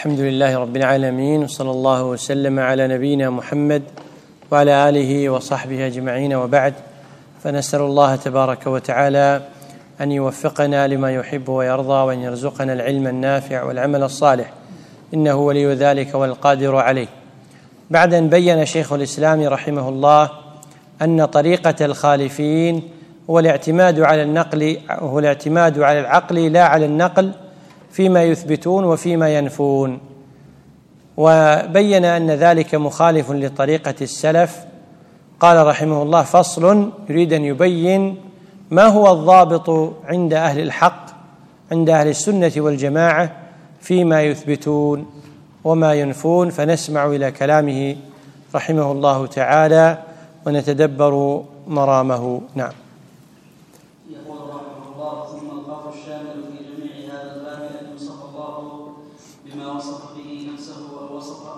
الحمد لله رب العالمين، وصلى الله وسلم على نبينا محمد وعلى آله وصحبه أجمعين، وبعد، فنسأل الله تبارك وتعالى أن يوفقنا لما يحب ويرضى، وأن يرزقنا العلم النافع والعمل الصالح، إنه ولي ذلك والقادر عليه. بعد أن بين شيخ الإسلام رحمه الله أن طريقة الخالفين هو الاعتماد على العقل لا على النقل فيما يثبتون وفيما ينفون، وبين أن ذلك مخالف لطريقة السلف. قال رحمه الله: فصل، يريد أن يبين ما هو الضابط عند أهل الحق، عند أهل السنة والجماعة، فيما يثبتون وما ينفون. فنسمع إلى كلامه رحمه الله تعالى ونتدبر مرامه. نعم. يقول رحمه الله: ثم القول الشامل في جميع هذا الباب أن يوصف الله بما وصف به نفسه أو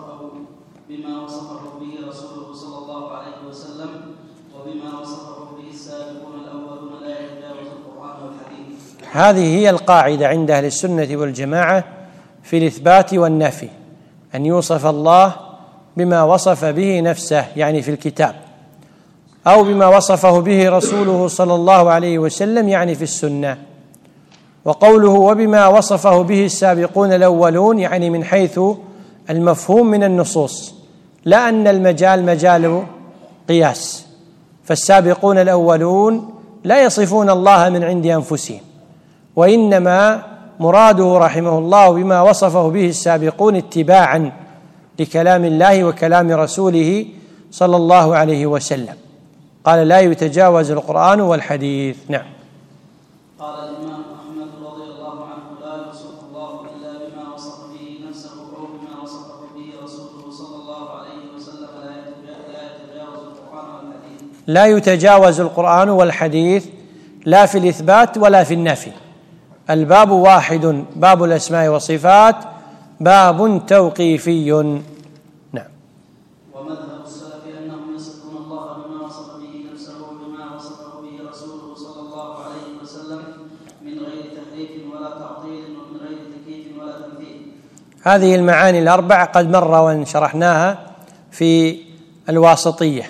بما وصفه به رسوله صلى الله عليه وسلم، وبما وصفه به السابقون الأولون لا يتجاوز القرآن والحديث. هذه هي القاعدة عند أهل السنة والجماعة في الإثبات والنفي، أن يوصف الله بما وصف به نفسه، يعني في الكتاب، أو بما وصفه به رسوله صلى الله عليه وسلم، يعني في السنة. وقوله وبما وصفه به السابقون الأولون، يعني من حيث المفهوم من النصوص، لا أن المجال مجال قياس، فالسابقون الأولون لا يصفون الله من عند أنفسهم، وإنما مراده رحمه الله بما وصفه به السابقون اتباعا لكلام الله وكلام رسوله صلى الله عليه وسلم. قال: لا يتجاوز القرآن والحديث. نعم. قال الإمام أحمد رضي الله عنه: لا يوصف الله إلا بما وصف به نفسه أو بما وصفه به رسوله صلى الله عليه وسلم، لا يتجاوز القرآن والحديث. لا يتجاوز القرآن والحديث، لا في الإثبات ولا في النفي. الباب واحد، باب الأسماء والصفات، باب توقيفي. نعم. ومذهب السلف أنهم يصفون الله بما وصف به نفسه وبما وصفه به رسوله صلى الله عليه وسلم من غير تحريف ولا تعطيل ومن غير تكييف ولا تمثيل. هذه المعاني الأربع قد مر وشرحناها في الواسطية،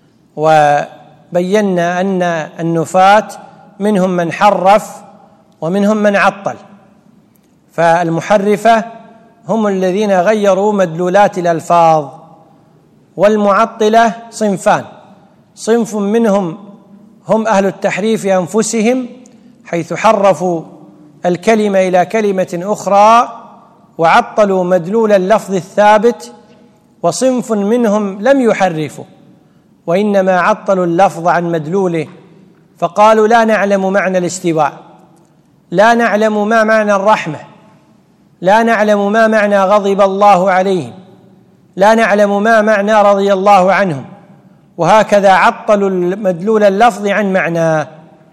وبينا أن النفاة منهم من حرف ومنهم من عطل، فالمحرفة هم الذين غيروا مدلولات الألفاظ، والمعطلة صنفان: صنف منهم هم أهل التحريف أنفسهم، حيث حرفوا الكلمة إلى كلمة أخرى وعطلوا مدلول اللفظ الثابت، وصنف منهم لم يحرفوا وإنما عطلوا اللفظ عن مدلوله، فقالوا: لا نعلم معنى الاستواء، لا نعلم ما معنى الرحمة، لا نعلم ما معنى غضب الله عليهم، لا نعلم ما معنى رضي الله عنهم، وهكذا عطلوا مدلول اللفظ عن معناه،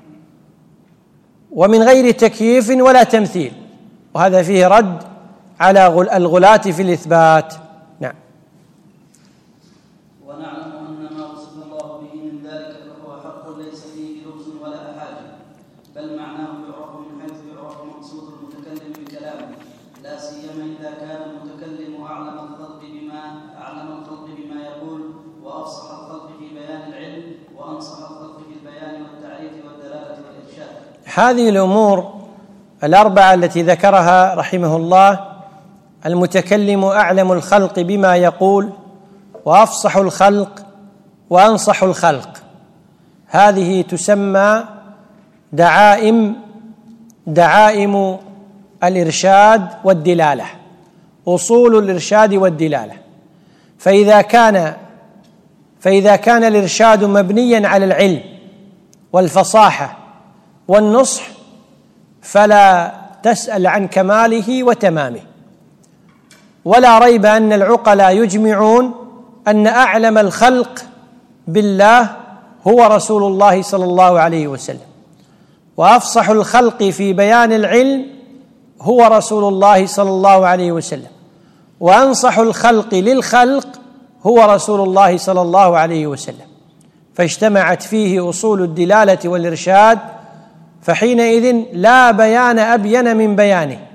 ومن غير تكييف ولا تمثيل، وهذا فيه رد على الغلاة في الإثبات. نعم. ونعلم أن ما وصف الله به من ذلك فهو حق ليس فيه لغز ولا أحاجة، بل معناه يعرف من حيث يعرف مقصود المتكلم بكلامه، لا سيما إذا كان المتكلم أعلم الخلق بما يقول، وأفصح الخلق في بيان العلم، وأنصح الخلق في البيان والتعريف والدلالة والإرشاد. هذه الأمور الأربعة التي ذكرها رحمه الله: المتكلم أعلم الخلق بما يقول، وأفصح الخلق، وأنصح الخلق، هذه تسمى دعائم الإرشاد والدلالة، أصول الإرشاد والدلالة. فإذا كان الإرشاد مبنيا على العلم والفصاحة والنصح، فلا تسأل عن كماله وتمامه، ولا ريب أن العقلاء يجمعون أن أعلم الخلق بالله هو رسول الله صلى الله عليه وسلم، وأفصح الخلق في بيان العلم هو رسول الله صلى الله عليه وسلم، وأنصح الخلق للخلق هو رسول الله صلى الله عليه وسلم، فاجتمعت فيه أصول الدلالة والإرشاد، فحينئذ لا بيان أبين من بيانه،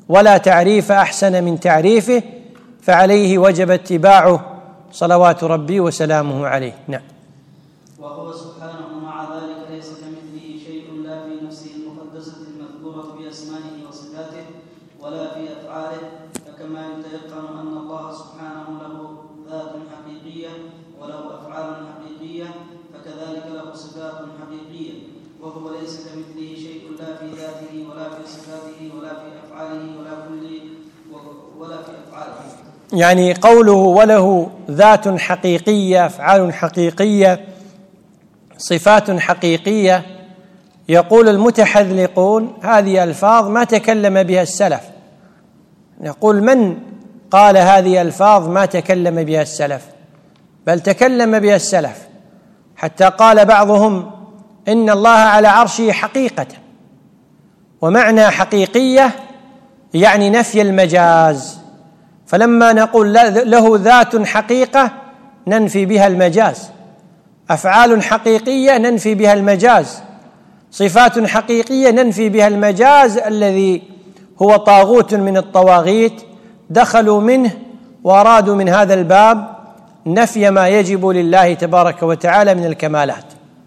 ولا تعريف أحسن من تعريفه، فعليه وجب اتباعه صلوات ربي وسلامه عليه. نعم. وهو سبحانه مع ذلك ليس كمثله شيء، لا في نفسه المقدسة المذكورة بأسمائه وصفاته ولا في أفعاله، فكما يتيقن أن الله سبحانه له ذات حقيقية وله أفعال حقيقية، فكذلك له صفات حقيقية، وهو ليس كمثله شيء لا في ذاته ولا في صفاته ولا في أفعاله ولا في أفعاله. يعني قوله وله ذات حقيقية، أفعال حقيقية، صفات حقيقية، يقول المتحذلقون هذه ألفاظ ما تكلم بها السلف. نقول من قال هذه ألفاظ ما تكلم بها السلف؟ بل تكلم بها السلف، حتى قال بعضهم إن الله على عرشه حقيقة، ومعنى حقيقية يعني نفي المجاز، فلما نقول له ذات حقيقة ننفي بها المجاز، أفعال حقيقية ننفي بها المجاز، صفات حقيقية ننفي بها المجاز الذي هو طاغوت من الطواغيت دخلوا منه وأرادوا من هذا الباب نفي ما يجب لله تبارك وتعالى من الكمالات.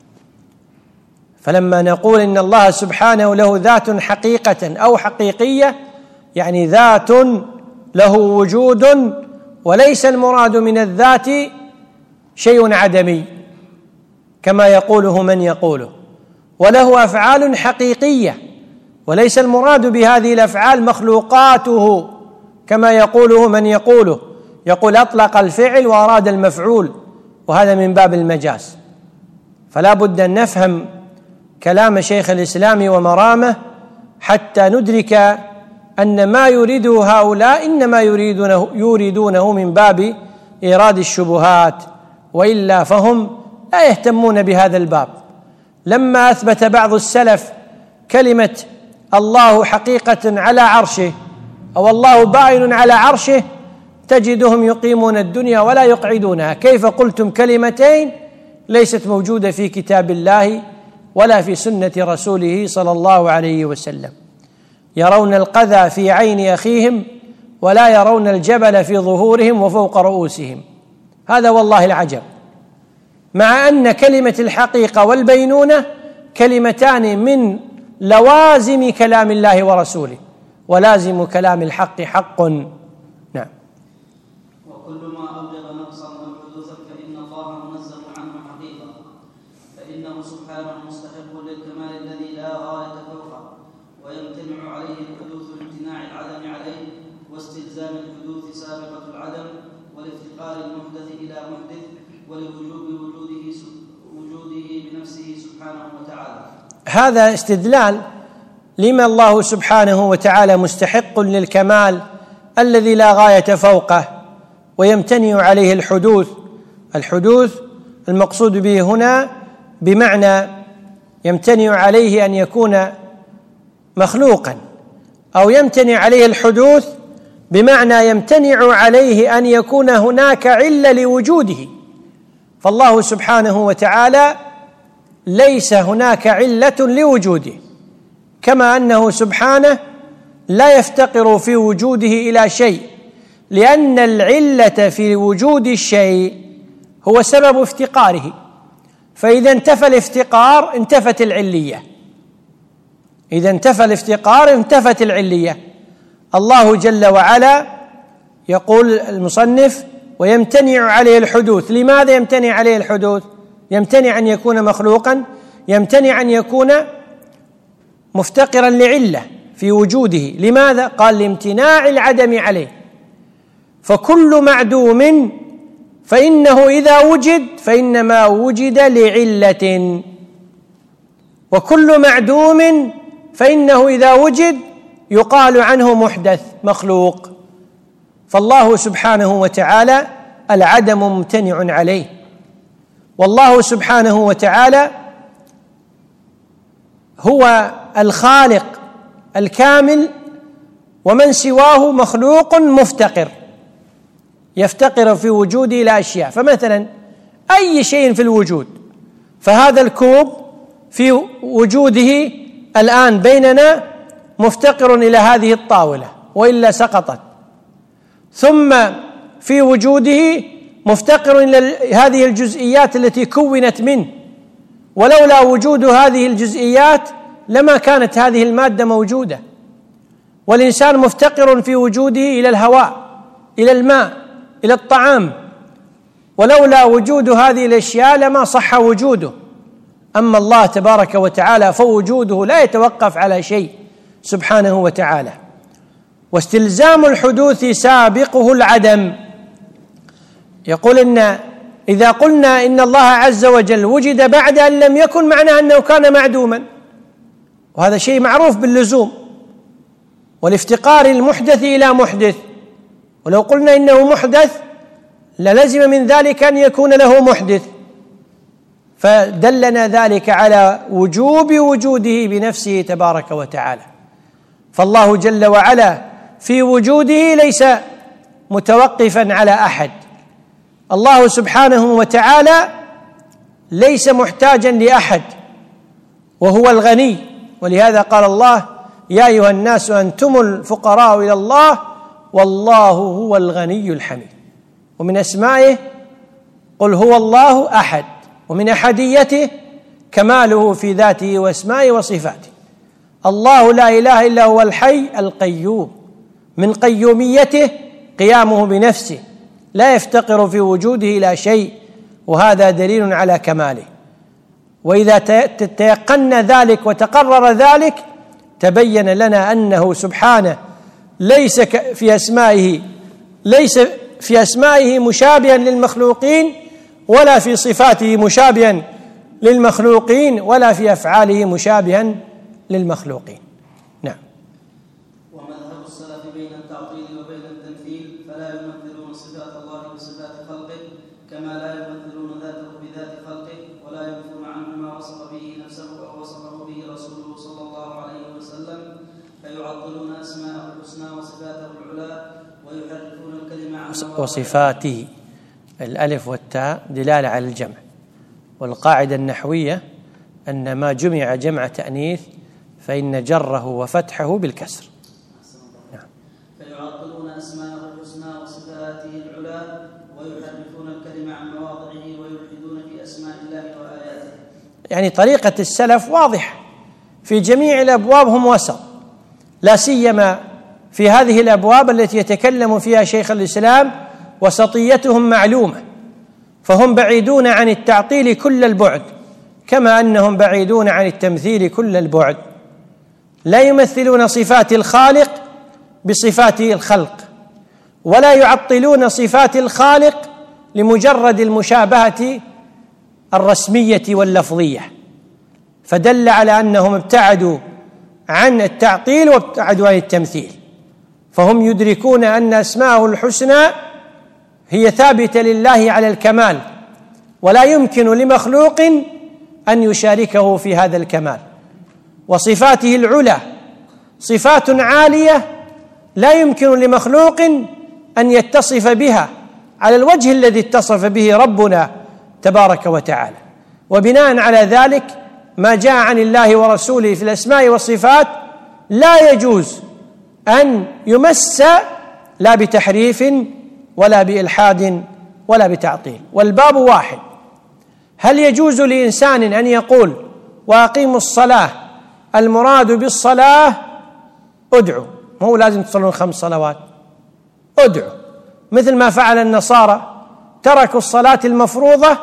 فلما نقول إن الله سبحانه له ذات حقيقة أو حقيقية يعني ذات له وجود، وليس المراد من الذات شيء عدمي كما يقوله من يقوله، وله أفعال حقيقية، وليس المراد بهذه الأفعال مخلوقاته كما يقوله من يقوله، يقول أطلق الفعل وأراد المفعول، وهذا من باب المجاز. فلا بد أن نفهم كلام شيخ الإسلام ومرامه حتى ندرك أن ما يريده هؤلاء إنما يريدونه من باب إيراد الشبهات، وإلا فهم لا يهتمون بهذا الباب. لما أثبت بعض السلف كلمة الله حقيقة على عرشه أو الله بائن على عرشه تجدهم يقيمون الدنيا ولا يقعدونها. كيف قلتم كلمتين ليست موجودة في كتاب الله ولا في سنة رسوله صلى الله عليه وسلم؟ يرون القذى في عين أخيهم ولا يرون الجبل في ظهورهم وفوق رؤوسهم. هذا والله العجب، مع أن كلمة الحقيقة والبينونة كلمتان من لوازم كلام الله ورسوله، ولازم كلام الحق حق. نعم. وكل ما أوجب نقصا أو حدوثا فإن الله منزه عنه حقيقة، فإنه سبحانه مستحق للكمال الذي لا غاية فوقه، ويمتنع عليه الحدوث لامتناع العدم عليه، واستلزام الحدوث سابقة العدم، والافتقار المحدث إلى محدث، ولوجوب وجوده بنفسه سبحانه وتعالى. هذا استدلال لما الله سبحانه وتعالى مستحق للكمال الذي لا غاية فوقه، ويمتنع عليه الحدوث. الحدوث المقصود به هنا بمعنى يمتنع عليه أن يكون مخلوقا، أو يمتنع عليه الحدوث بمعنى يمتنع عليه أن يكون هناك علة لوجوده. فالله سبحانه وتعالى ليس هناك علة لوجوده، كما أنه سبحانه لا يفتقر في وجوده إلى شيء، لأن العلة في وجود الشيء هو سبب افتقاره، فإذا انتفى الافتقار انتفت العلية. إذا انتفى الافتقار انتفت العلية. الله جل وعلا يقول المصنف ويمتنع عليه الحدوث. لماذا يمتنع عليه الحدوث؟ يمتنع أن يكون مخلوقا، يمتنع أن يكون مفتقرا لعلة في وجوده. لماذا؟ قال لامتناع العدم عليه. فكل معدوم فإنه إذا وجد فإنما وجد لعلة، وكل معدوم فإنه إذا وجد يقال عنه محدث مخلوق. فالله سبحانه وتعالى العدم ممتنع عليه، والله سبحانه وتعالى هو الخالق الكامل، ومن سواه مخلوق مفتقر يفتقر في وجوده إلى أشياء. فمثلا أي شيء في الوجود، فهذا الكوب في وجوده الآن بيننا مفتقر إلى هذه الطاولة، وإلا سقطت، ثم في وجوده مفتقر إلى هذه الجزئيات التي كونت منه، ولولا وجود هذه الجزئيات لما كانت هذه المادة موجودة. والإنسان مفتقر في وجوده إلى الهواء، إلى الماء، إلى الطعام، ولولا وجود هذه الأشياء لما صح وجوده. أما الله تبارك وتعالى فوجوده لا يتوقف على شيء سبحانه وتعالى. واستلزام الحدوث سابقه العدم. يقول إن إذا قلنا إن الله عز وجل وجد بعد أن لم يكن، معناه أنه كان معدوما، وهذا شيء معروف باللزوم والافتقار المحدث إلى محدث. ولو قلنا إنه محدث للزم من ذلك أن يكون له محدث، فدلنا ذلك على وجوب وجوده بنفسه تبارك وتعالى. فالله جل وعلا في وجوده ليس متوقفا على أحد. الله سبحانه وتعالى ليس محتاجا لأحد، وهو الغني. ولهذا قال الله: يا أيها الناس أنتم الفقراء إلى الله والله هو الغني الحميد. ومن أسمائه قل هو الله أحد، ومن أحديته كماله في ذاته وأسمائه وصفاته. الله لا إله إلا هو الحي القيوم، من قيوميته قيامه بنفسه، لا يفتقر في وجوده إلى شيء، وهذا دليل على كماله. وإذا تيقنا ذلك وتقرر ذلك تبين لنا أنه سبحانه ليس في أسمائه مشابها للمخلوقين، ولا في صفاته مشابها للمخلوقين، ولا في أفعاله مشابها للمخلوقين. نعم. ومذهب السلف بين التعطيل وبين التمثيل، فلا يمثلون صفات الله بصفات خلقه، كما لا يمثلون ذاته بذات خلقه، ولا ينفون عنه ما وصف به نفسه أو وصفه به رسوله صلى الله عليه وسلم، فيعطلون أسماءه الحسنى وصفاته العلى، ويحرفون الكلمة عن وصفاته. الألف والتاء دلالة على الجمع، والقاعدة النحوية أن ما جمع جمع تأنيث فإن جره وفتحه بالكسر. نعم. فيعطلون أسماءه الحسنى وصفاته العلى، ويحرفون الكلمة عن مواضعه، ويلحدون في أسماء الله وآياته. يعني طريقة السلف واضحة في جميع الأبواب، هم وسط، لا سيما في هذه الأبواب التي يتكلم فيها شيخ الإسلام وسطيتهم معلومة. فهم بعيدون عن التعطيل كل البعد، كما أنهم بعيدون عن التمثيل كل البعد. لا يمثلون صفات الخالق بصفات الخلق، ولا يعطلون صفات الخالق لمجرد المشابهة الرسمية واللفظية، فدل على أنهم ابتعدوا عن التعطيل وابتعدوا عن التمثيل. فهم يدركون أن أسماءه الحسنى هي ثابتة لله على الكمال، ولا يمكن لمخلوق أن يشاركه في هذا الكمال. وصفاته العلى صفات عالية لا يمكن لمخلوق أن يتصف بها على الوجه الذي اتصف به ربنا تبارك وتعالى. وبناء على ذلك ما جاء عن الله ورسوله في الأسماء والصفات لا يجوز أن يمس لا بتحريف ولا بإلحاد ولا بتعطيل. والباب واحد: هل يجوز لإنسان أن يقول وأقيموا الصلاة المراد بالصلاة ادعوا، مو لازم تصلون 5 صلوات، ادعوا، مثل ما فعل النصارى، تركوا الصلاة المفروضة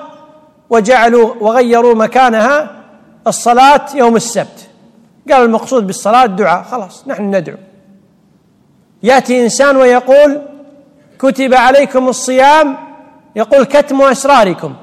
وغيروا مكانها الصلاة يوم السبت، قالوا المقصود بالصلاة الدعاء، خلاص نحن ندعو. يأتي إنسان ويقول كتب عليكم الصيام، يقول كتم أسراركم،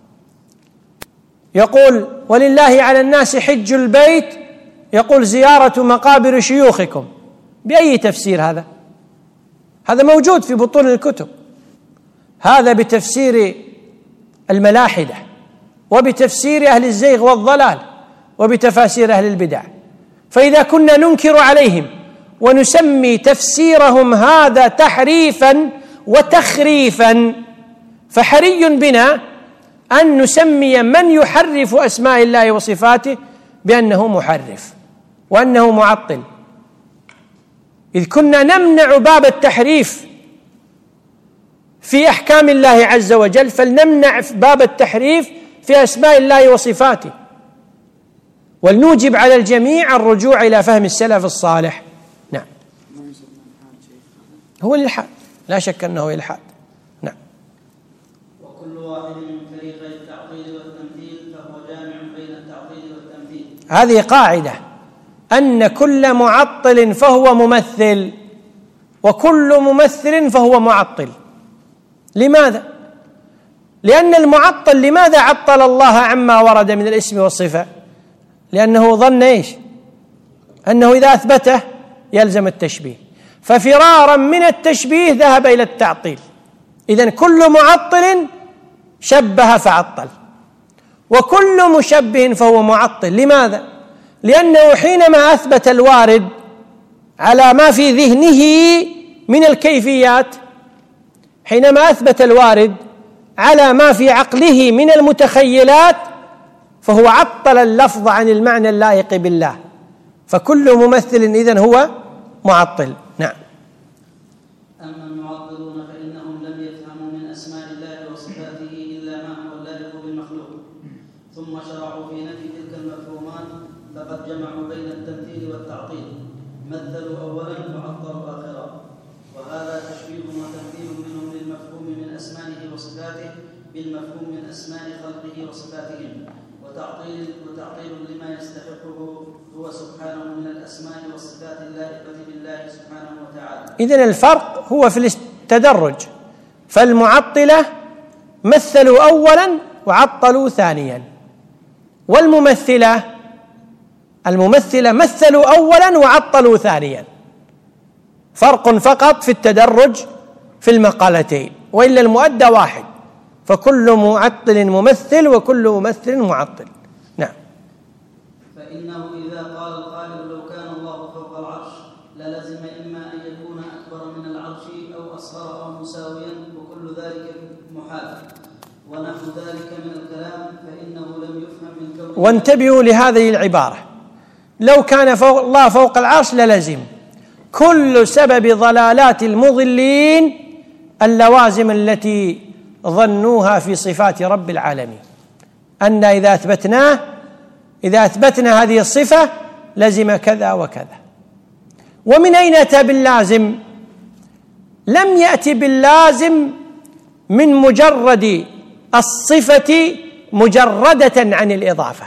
يقول ولله على الناس حج البيت، يقول زيارة مقابر شيوخكم. بأي تفسير هذا؟ هذا موجود في بطون الكتب، هذا بتفسير الملاحدة وبتفسير أهل الزيغ والضلال وبتفاسير أهل البدع. فإذا كنا ننكر عليهم ونسمي تفسيرهم هذا تحريفا وتخريفا، فحري بنا أن نسمي من يحرف أسماء الله وصفاته بأنه محرف وأنه معطل. إذ كنا نمنع باب التحريف في أحكام الله عز وجل، فلنمنع باب التحريف في أسماء الله وصفاته، ولنوجب على الجميع الرجوع إلى فهم السلف الصالح. نعم، هو الإلحاد، لا شك أنه إلحاد. نعم. وكل واحد من فريقي التعطيل والتمثيل فهو جامع بين التعطيل والتمثيل. هذه قاعدة، أن كل معطل فهو ممثل، وكل ممثل فهو معطل. لماذا؟ لأن المعطل لماذا عطل الله عما ورد من الاسم والصفة؟ لأنه ظن إيش؟ أنه إذا أثبته يلزم التشبيه، ففرارا من التشبيه ذهب إلى التعطيل. إذن كل معطل شبه فعطل، وكل مشبه فهو معطل. لماذا؟ لأنه حينما أثبت الوارد على ما في ذهنه من الكيفيات، حينما أثبت الوارد على ما في عقله من المتخيلات، فهو عطل اللفظ عن المعنى اللائق بالله، فكل ممثل إذن هو معطل. نعم. أما المعطلون فإنهم لم يفهموا من أسماء الله وصفاته إلا ما هو اللائق بالمخلوق، ثم شرعوا في نفي تلك المفهومات، فقد جمعوا بين التمثيل والتعطيل، مثلوا أولا وعطلوا آخرا، وهذا تشبيه وتمثيل منهم للمفهوم من أسمائه وصفاته بالمفهوم من أسماء خلقه وصفاتهم، وتعطيل لما يستحقه هو سبحانه من الأسماء والصفات اللائقة بالله سبحانه وتعالى. إذن الفرق هو في التدرج، فالمعطلة مثلوا أولا وعطلوا ثانيا، والممثلة مثلوا أولا وعطلوا ثانيا. فرق فقط في التدرج في المقالتين، وإلا المؤدى واحد، فكل معطل ممثل وكل ممثل معطل. نعم. فإنه إذا قال القائل لو كان الله فوق العرش للزم إما أن يكون أكبر من العرش أو أصغر أو مساويا، وكل ذلك محال، ونحو ذلك من الكلام، فإنه لم يفهم من كونه. وانتبهوا لهذه العبارة، لو كان الله فوق العرش للزم. كل سبب ضلالات المضلين اللوازم التي ظنوها في صفات رب العالمين، أن إذا أثبتنا هذه الصفة لزم كذا وكذا. ومن أين أتى باللازم؟ لم يأتي باللازم من مجرد الصفة مجردة عن الإضافة،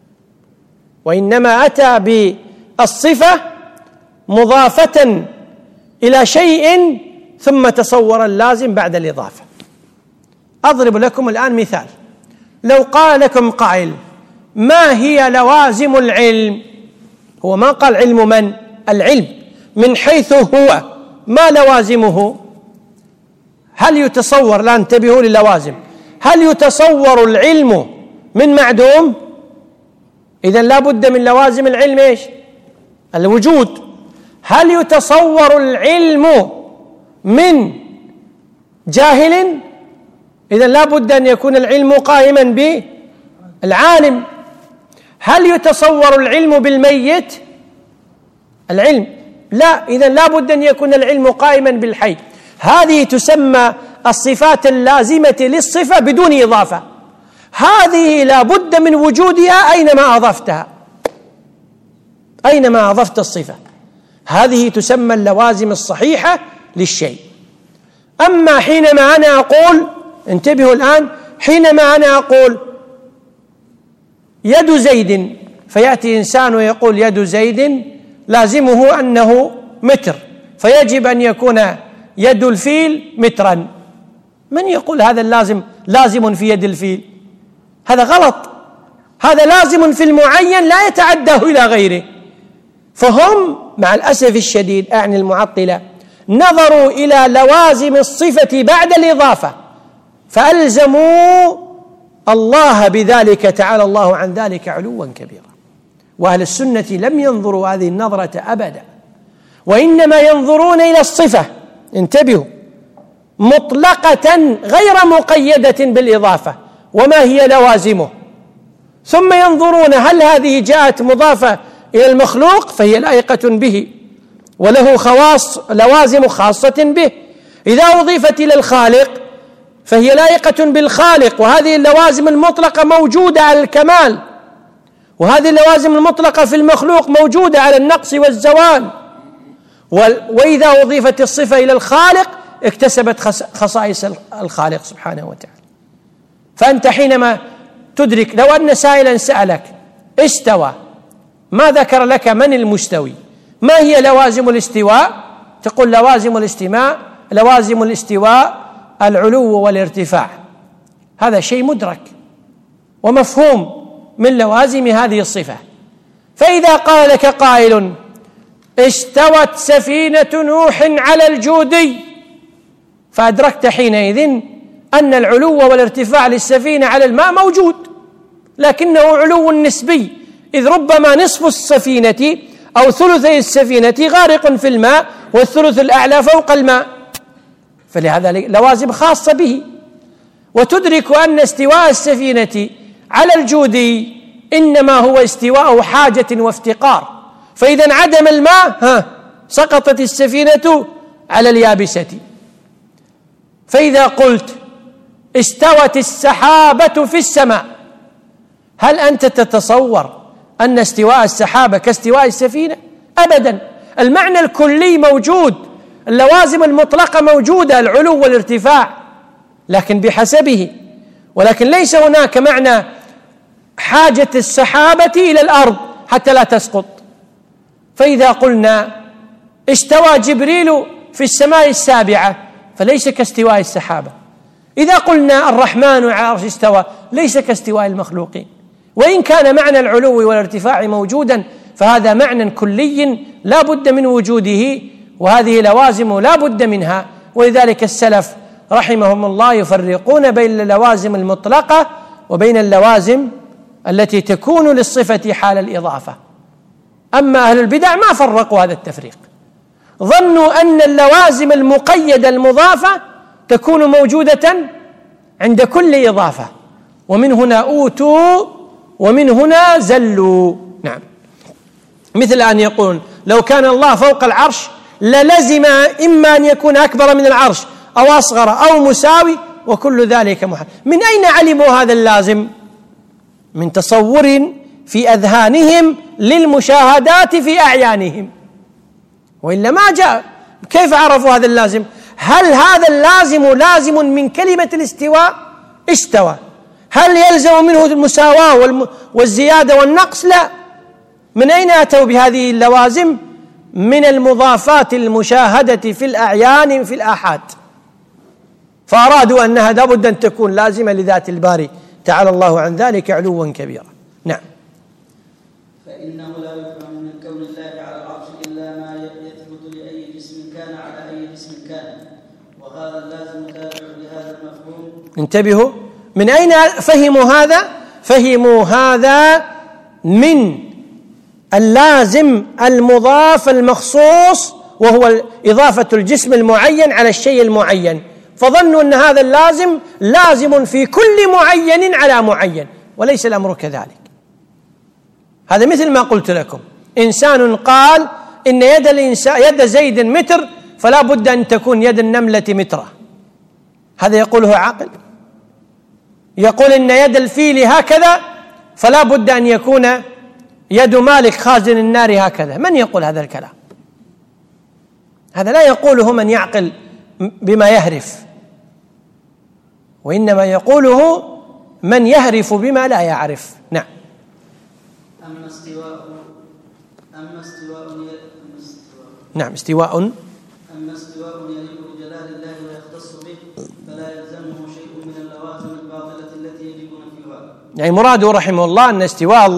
وإنما أتى بالصفة مضافة إلى شيء ثم تصور اللازم بعد الإضافة. أضرب لكم الآن مثال. لو قال لكم قائل ما هي لوازم العلم؟ هو ما قال علم من؟ العلم من حيث هو، ما لوازمه؟ هل يتصور، لا انتبهوا للوازم، هل يتصور العلم من معدوم؟ إذن لا بد من لوازم العلم إيش؟ الوجود. هل يتصور العلم من جاهل؟ إذن لا بد أن يكون العلم قائما بالعالم. هل يتصور العلم بالميت؟ العلم لا، إذن لا بد أن يكون العلم قائما بالحي. هذه تسمى الصفات اللازمة للصفة بدون إضافة، هذه لا بد من وجودها أينما أضفتها، أينما أضفت الصفة، هذه تسمى اللوازم الصحيحة للشيء. أما حينما أنا أقول، انتبهوا الآن، حينما أنا أقول يد زيد، فيأتي إنسان ويقول يد زيد لازمه أنه متر، فيجب أن يكون يد الفيل مترا. من يقول هذا لازم في يد الفيل؟ هذا غلط، هذا لازم في المعين لا يتعداه إلى غيره. فهم مع الأسف الشديد أعني المعطلة نظروا إلى لوازم الصفة بعد الإضافة فألزموا الله بذلك، تعالى الله عن ذلك علوا كبيرا. وأهل السنة لم ينظروا هذه النظرة أبدا، وإنما ينظرون إلى الصفة، انتبهوا، مطلقة غير مقيدة بالإضافة، وما هي لوازمه، ثم ينظرون هل هذه جاءت مضافة إلى المخلوق فهي لائقة به، وله خواص لوازم خاصة به. إذا أضيفت إلى الخالق فهي لائقة بالخالق، وهذه اللوازم المطلقة موجودة على الكمال، وهذه اللوازم المطلقة في المخلوق موجودة على النقص والزوال. وإذا أضيفت الصفة إلى الخالق اكتسبت خصائص الخالق سبحانه وتعالى. فأنت حينما تدرك، لو أن سائلا سألك استوى، ما ذكر لك من المستوي، ما هي لوازم الاستواء؟ تقول لوازم الاستواء العلو والارتفاع. هذا شيء مدرك ومفهوم من لوازم هذه الصفة. فإذا قال لك قائل استوت سفينة نوح على الجودي، فأدركت حينئذ أن العلو والارتفاع للسفينة على الماء موجود، لكنه علو نسبي، إذ ربما نصف السفينة أو ثلثي السفينة غارق في الماء والثلث الأعلى فوق الماء، فلهذا لوازم خاصة به. وتدرك أن استواء السفينة على الجودي إنما هو استواء حاجة وافتقار، فإذا انعدم الماء سقطت السفينة على اليابسة. فإذا قلت استوت السحابة في السماء، هل أنت تتصور أن استواء السحابة كاستواء السفينة؟ أبدا، المعنى الكلي موجود، اللوازم المطلقة موجودة، العلو والارتفاع، لكن بحسبه، ولكن ليس هناك معنى حاجة السحابة إلى الأرض حتى لا تسقط. فإذا قلنا استوى جبريل في السماء السابعة فليس كاستواء السحابة. إذا قلنا الرحمن على العرش استوى ليس كاستواء المخلوقين. وإن كان معنى العلو والارتفاع موجودا فهذا معنى كلي لا بد من وجوده، وهذه لوازم لا بد منها. ولذلك السلف رحمهم الله يفرقون بين اللوازم المطلقة وبين اللوازم التي تكون للصفة حال الإضافة. أما أهل البدع ما فرقوا هذا التفريق، ظنوا أن اللوازم المقيدة المضافة تكون موجودة عند كل إضافة، ومن هنا أوتوا ومن هنا زلوا. نعم، مثل أن يقول لو كان الله فوق العرش للزم إما أن يكون أكبر من العرش أو أصغر أو مساوي، وكل ذلك محال. من أين علموا هذا اللازم؟ من تصور في أذهانهم للمشاهدات في أعيانهم، وإلا ما جاء. كيف عرفوا هذا اللازم؟ هل هذا اللازم لازم من كلمة الاستواء؟ استوى. هل يلزم منه المساواة والزيادة والنقص؟ لا. من أين أتوا بهذه اللوازم؟ من المضافات المشاهدة في الأعيان في الآحاد، فأرادوا أنها لابد أن تكون لازمة لذات الباري تعالى الله عن ذلك علوا كبيرا. نعم. فإنه لا يفهم من كون الله على العرش إلا ما يثبت لأي جسم كان على أي جسم كان، وهذا اللازم تابع لهذا المفهوم. انتبهوا، من أين فهموا هذا؟ فهموا هذا من اللازم المضاف المخصوص، وهو إضافة الجسم المعين على الشيء المعين، فظنوا أن هذا اللازم لازم في كل معين على معين، وليس الأمر كذلك. هذا مثل ما قلت لكم، إنسان قال إن يد زيد متر فلا بد أن تكون يد النملة مترة، هذا يقوله عاقل؟ يقول إن يد الفيل هكذا فلا بد أن يكون يد مالك خازن النار هكذا. من يقول هذا الكلام؟ هذا لا يقوله من يعقل بما يهرف، وإنما يقوله من يهرف بما لا يعرف. نعم. أما استواء نعم، استواء يليق بجلال الله ويختص به، فلا يلزمه شيء من اللوازم الباطلة التي يجب نفيها. يعني مراده رحمه الله أن استواء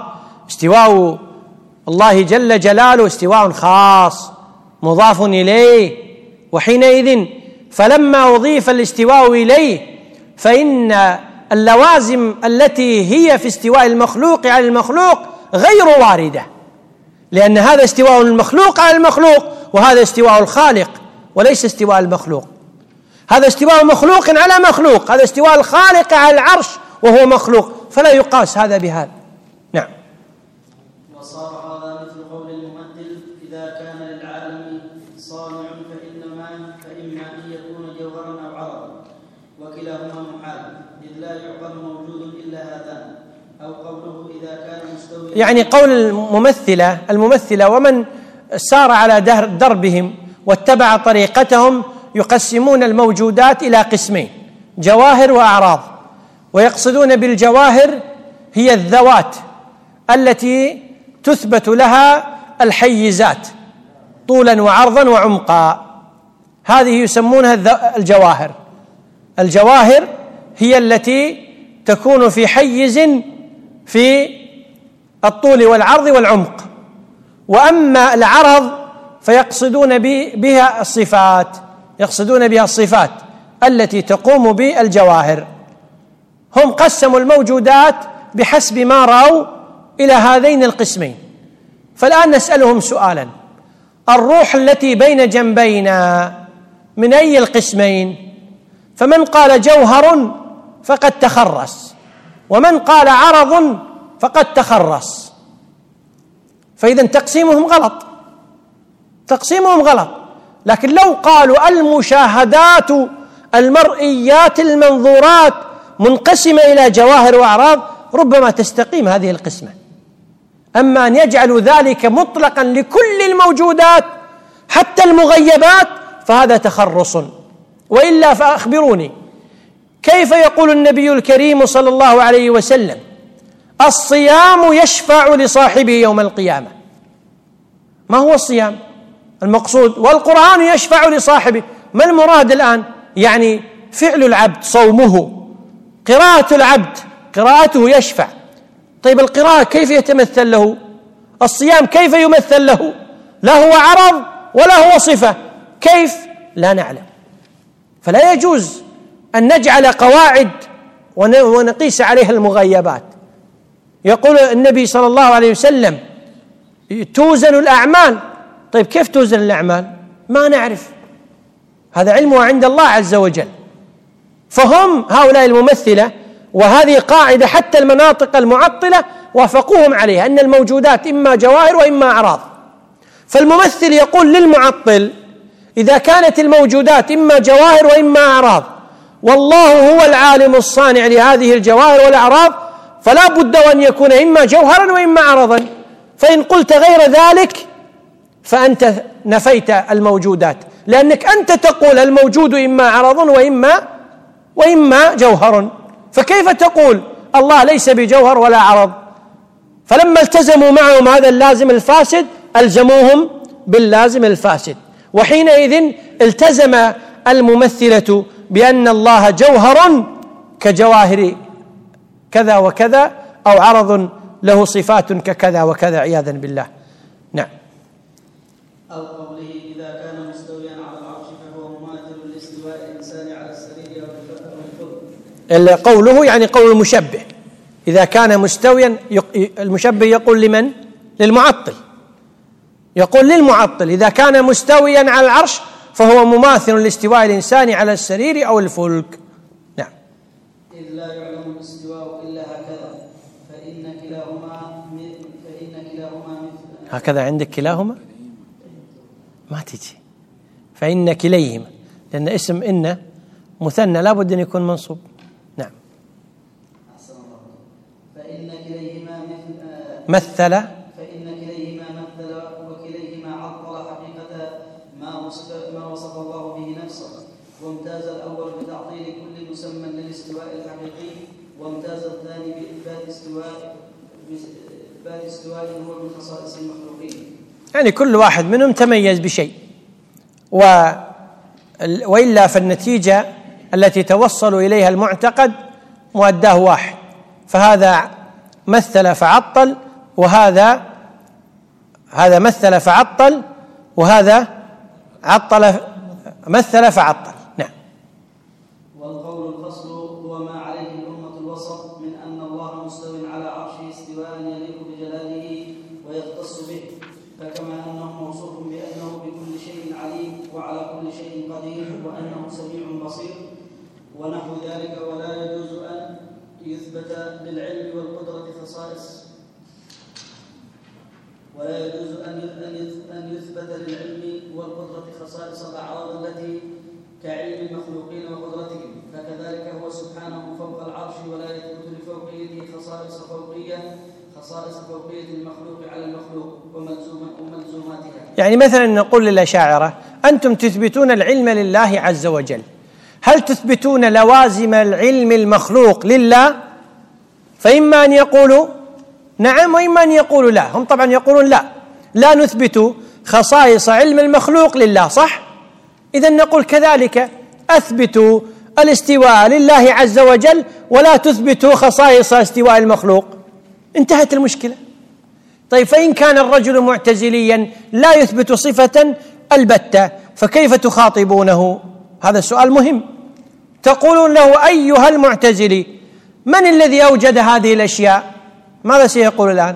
الله جل جلاله استواء خاص مضاف إليه، وحينئذ فلما أضيف الاستواء إليه فإن اللوازم التي هي في استواء المخلوق على المخلوق غير واردة، لأن هذا استواء المخلوق على المخلوق، وهذا استواء الخالق وليس استواء المخلوق. هذا استواء مخلوق على مخلوق، هذا استواء الخالق على العرش وهو مخلوق، فلا يقاس هذا بهذا. نعم. وصار هذا مثل قول الممثل إذا كان للعالم إما أن يكون جوهرا أو عرضا، وكلاهما محال، إذ لا يعقل موجود إلا هذان. أو قوله إذا كان مستويا، يعني قول الممثلة ومن سار على دربهم واتبع طريقتهم يقسمون الموجودات إلى قسمين: جواهر وأعراض. ويقصدون بالجواهر هي الذوات التي تثبت لها الحيزات طولا وعرضا وعمقا، هذه يسمونها الجواهر. الجواهر هي التي تكون في حيز في الطول والعرض والعمق. وأما العرض فيقصدون بها الصفات، يقصدون بها الصفات التي تقوم بالجواهر. هم قسموا الموجودات بحسب ما رأوا إلى هذين القسمين. فالآن نسألهم سؤالا: الروح التي بين جنبينا من أي القسمين؟ فمن قال جوهر فقد تخرس، ومن قال عرض فقد تخرس. فإذا تقسيمهم غلط. لكن لو قالوا المشاهدات المرئيات المنظورات منقسمة إلى جواهر وأعراض ربما تستقيم هذه القسمة. أما أن يجعلوا ذلك مطلقا لكل الموجودات حتى المغيبات فهذا تخرص. وإلا فأخبروني، كيف يقول النبي الكريم صلى الله عليه وسلم: الصيام يشفع لصاحبه يوم القيامة؟ ما هو الصيام المقصود؟ والقرآن يشفع لصاحبه. ما المراد الآن؟ يعني فعل العبد صومه، قراءة العبد قراءته يشفع. طيب القراءة كيف يتمثل له؟ الصيام كيف يمثل له؟ لا هو عرض ولا هو صفة، كيف؟ لا نعلم. فلا يجوز أن نجعل قواعد ونقيس عليها المغيبات. يقول النبي صلى الله عليه وسلم: توزن الأعمال. طيب كيف توزن الأعمال؟ ما نعرف، هذا علمه عند الله عز وجل. فهم هؤلاء الممثلة، وهذه قاعدة حتى المناطق المعطلة وافقوهم عليها، أن الموجودات إما جواهر وإما أعراض. فالممثل يقول للمعطل: إذا كانت الموجودات إما جواهر وإما أعراض، والله هو العالم الصانع لهذه الجواهر والأعراض، فلا بد أن يكون إما جوهرا وإما عرضا. فإن قلت غير ذلك فأنت نفيت الموجودات، لأنك أنت تقول الموجود إما عرض وإما جوهر. فكيف تقول الله ليس بجوهر ولا عرض؟ فلما التزموا معهم هذا اللازم الفاسد ألزموهم باللازم الفاسد. وحينئذ التزم الممثلة بأن الله جوهر كجواهر كذا وكذا، أو عرض له صفات ككذا وكذا عياذا بالله. نعم. أو قوله إذا كان مستويا على العرش فهو مماثل لاستواء الإنسان على السرير أو الفلك. قوله يعني قول المشبه: إذا كان مستويا. المشبه يقول لمن؟ للمعطل. يقول للمعطل: إذا كان مستويا على العرش فهو مماثل لاستواء الإنسان على السرير أو الفلك. نعم. إذ لا يعلم الاستواء إلا هكذا، فإن كلاهما مثل. هكذا عندك كلاهما؟ ما تجي. فإن كليهما، لأن اسم إن مثنى لا بد أن يكون منصوب. نعم. فإن كليهما مثل. فإن كليهما مثل وكليهما عطل حقيقة ما وصف الله به نفسه، وامتاز الأول بتعطيل كل مسمى للاستواء الحقيقي، وامتاز الثاني بإثبات استواء هو من خصائص المخلوقين. يعني كل واحد منهم تميز بشيء، وإلا فالنتيجة التي توصلوا إليها المعتقد مؤداه واحد. فهذا مثل فعطل، وهذا مثل فعطل، وهذا عطل مثل فعطل. نعم. والقول الفصل هو ما عليه الأمة الوسط من أن الله مستو على عرشه استواء يليق بجلاله ويختص به، فكما أنه موصوف بأنه بكل شيء عليم وعلى كل شيء قدير وأنه سميع بصير ونحو ذلك. ولا يجوز أن يثبت للعلم والقدرة خصائص الأعراض التي كعلم المخلوقين وقدرتهم، فكذلك هو سبحانه فوق العرش ولا يثبت لفوقيته خصائص فوقية المخلوق على المخلوق وملزوماتها. يعني مثلا نقول للأشاعرة: أنتم تثبتون العلم لله عز وجل، هل تثبتون لوازم العلم المخلوق لله؟ فإما أن يقولوا نعم وإما أن يقولوا لا. هم طبعا يقولون لا نثبت خصائص علم المخلوق لله، صح؟ إذن نقول كذلك: أثبتوا الاستواء لله عز وجل ولا تثبتوا خصائص استواء المخلوق. انتهت المشكلة. طيب فإن كان الرجل معتزليا لا يثبت صفة البتة فكيف تخاطبونه؟ هذا السؤال مهم. تقولون له: أيها المعتزلي، من الذي أوجد هذه الأشياء؟ ماذا سيقول الآن؟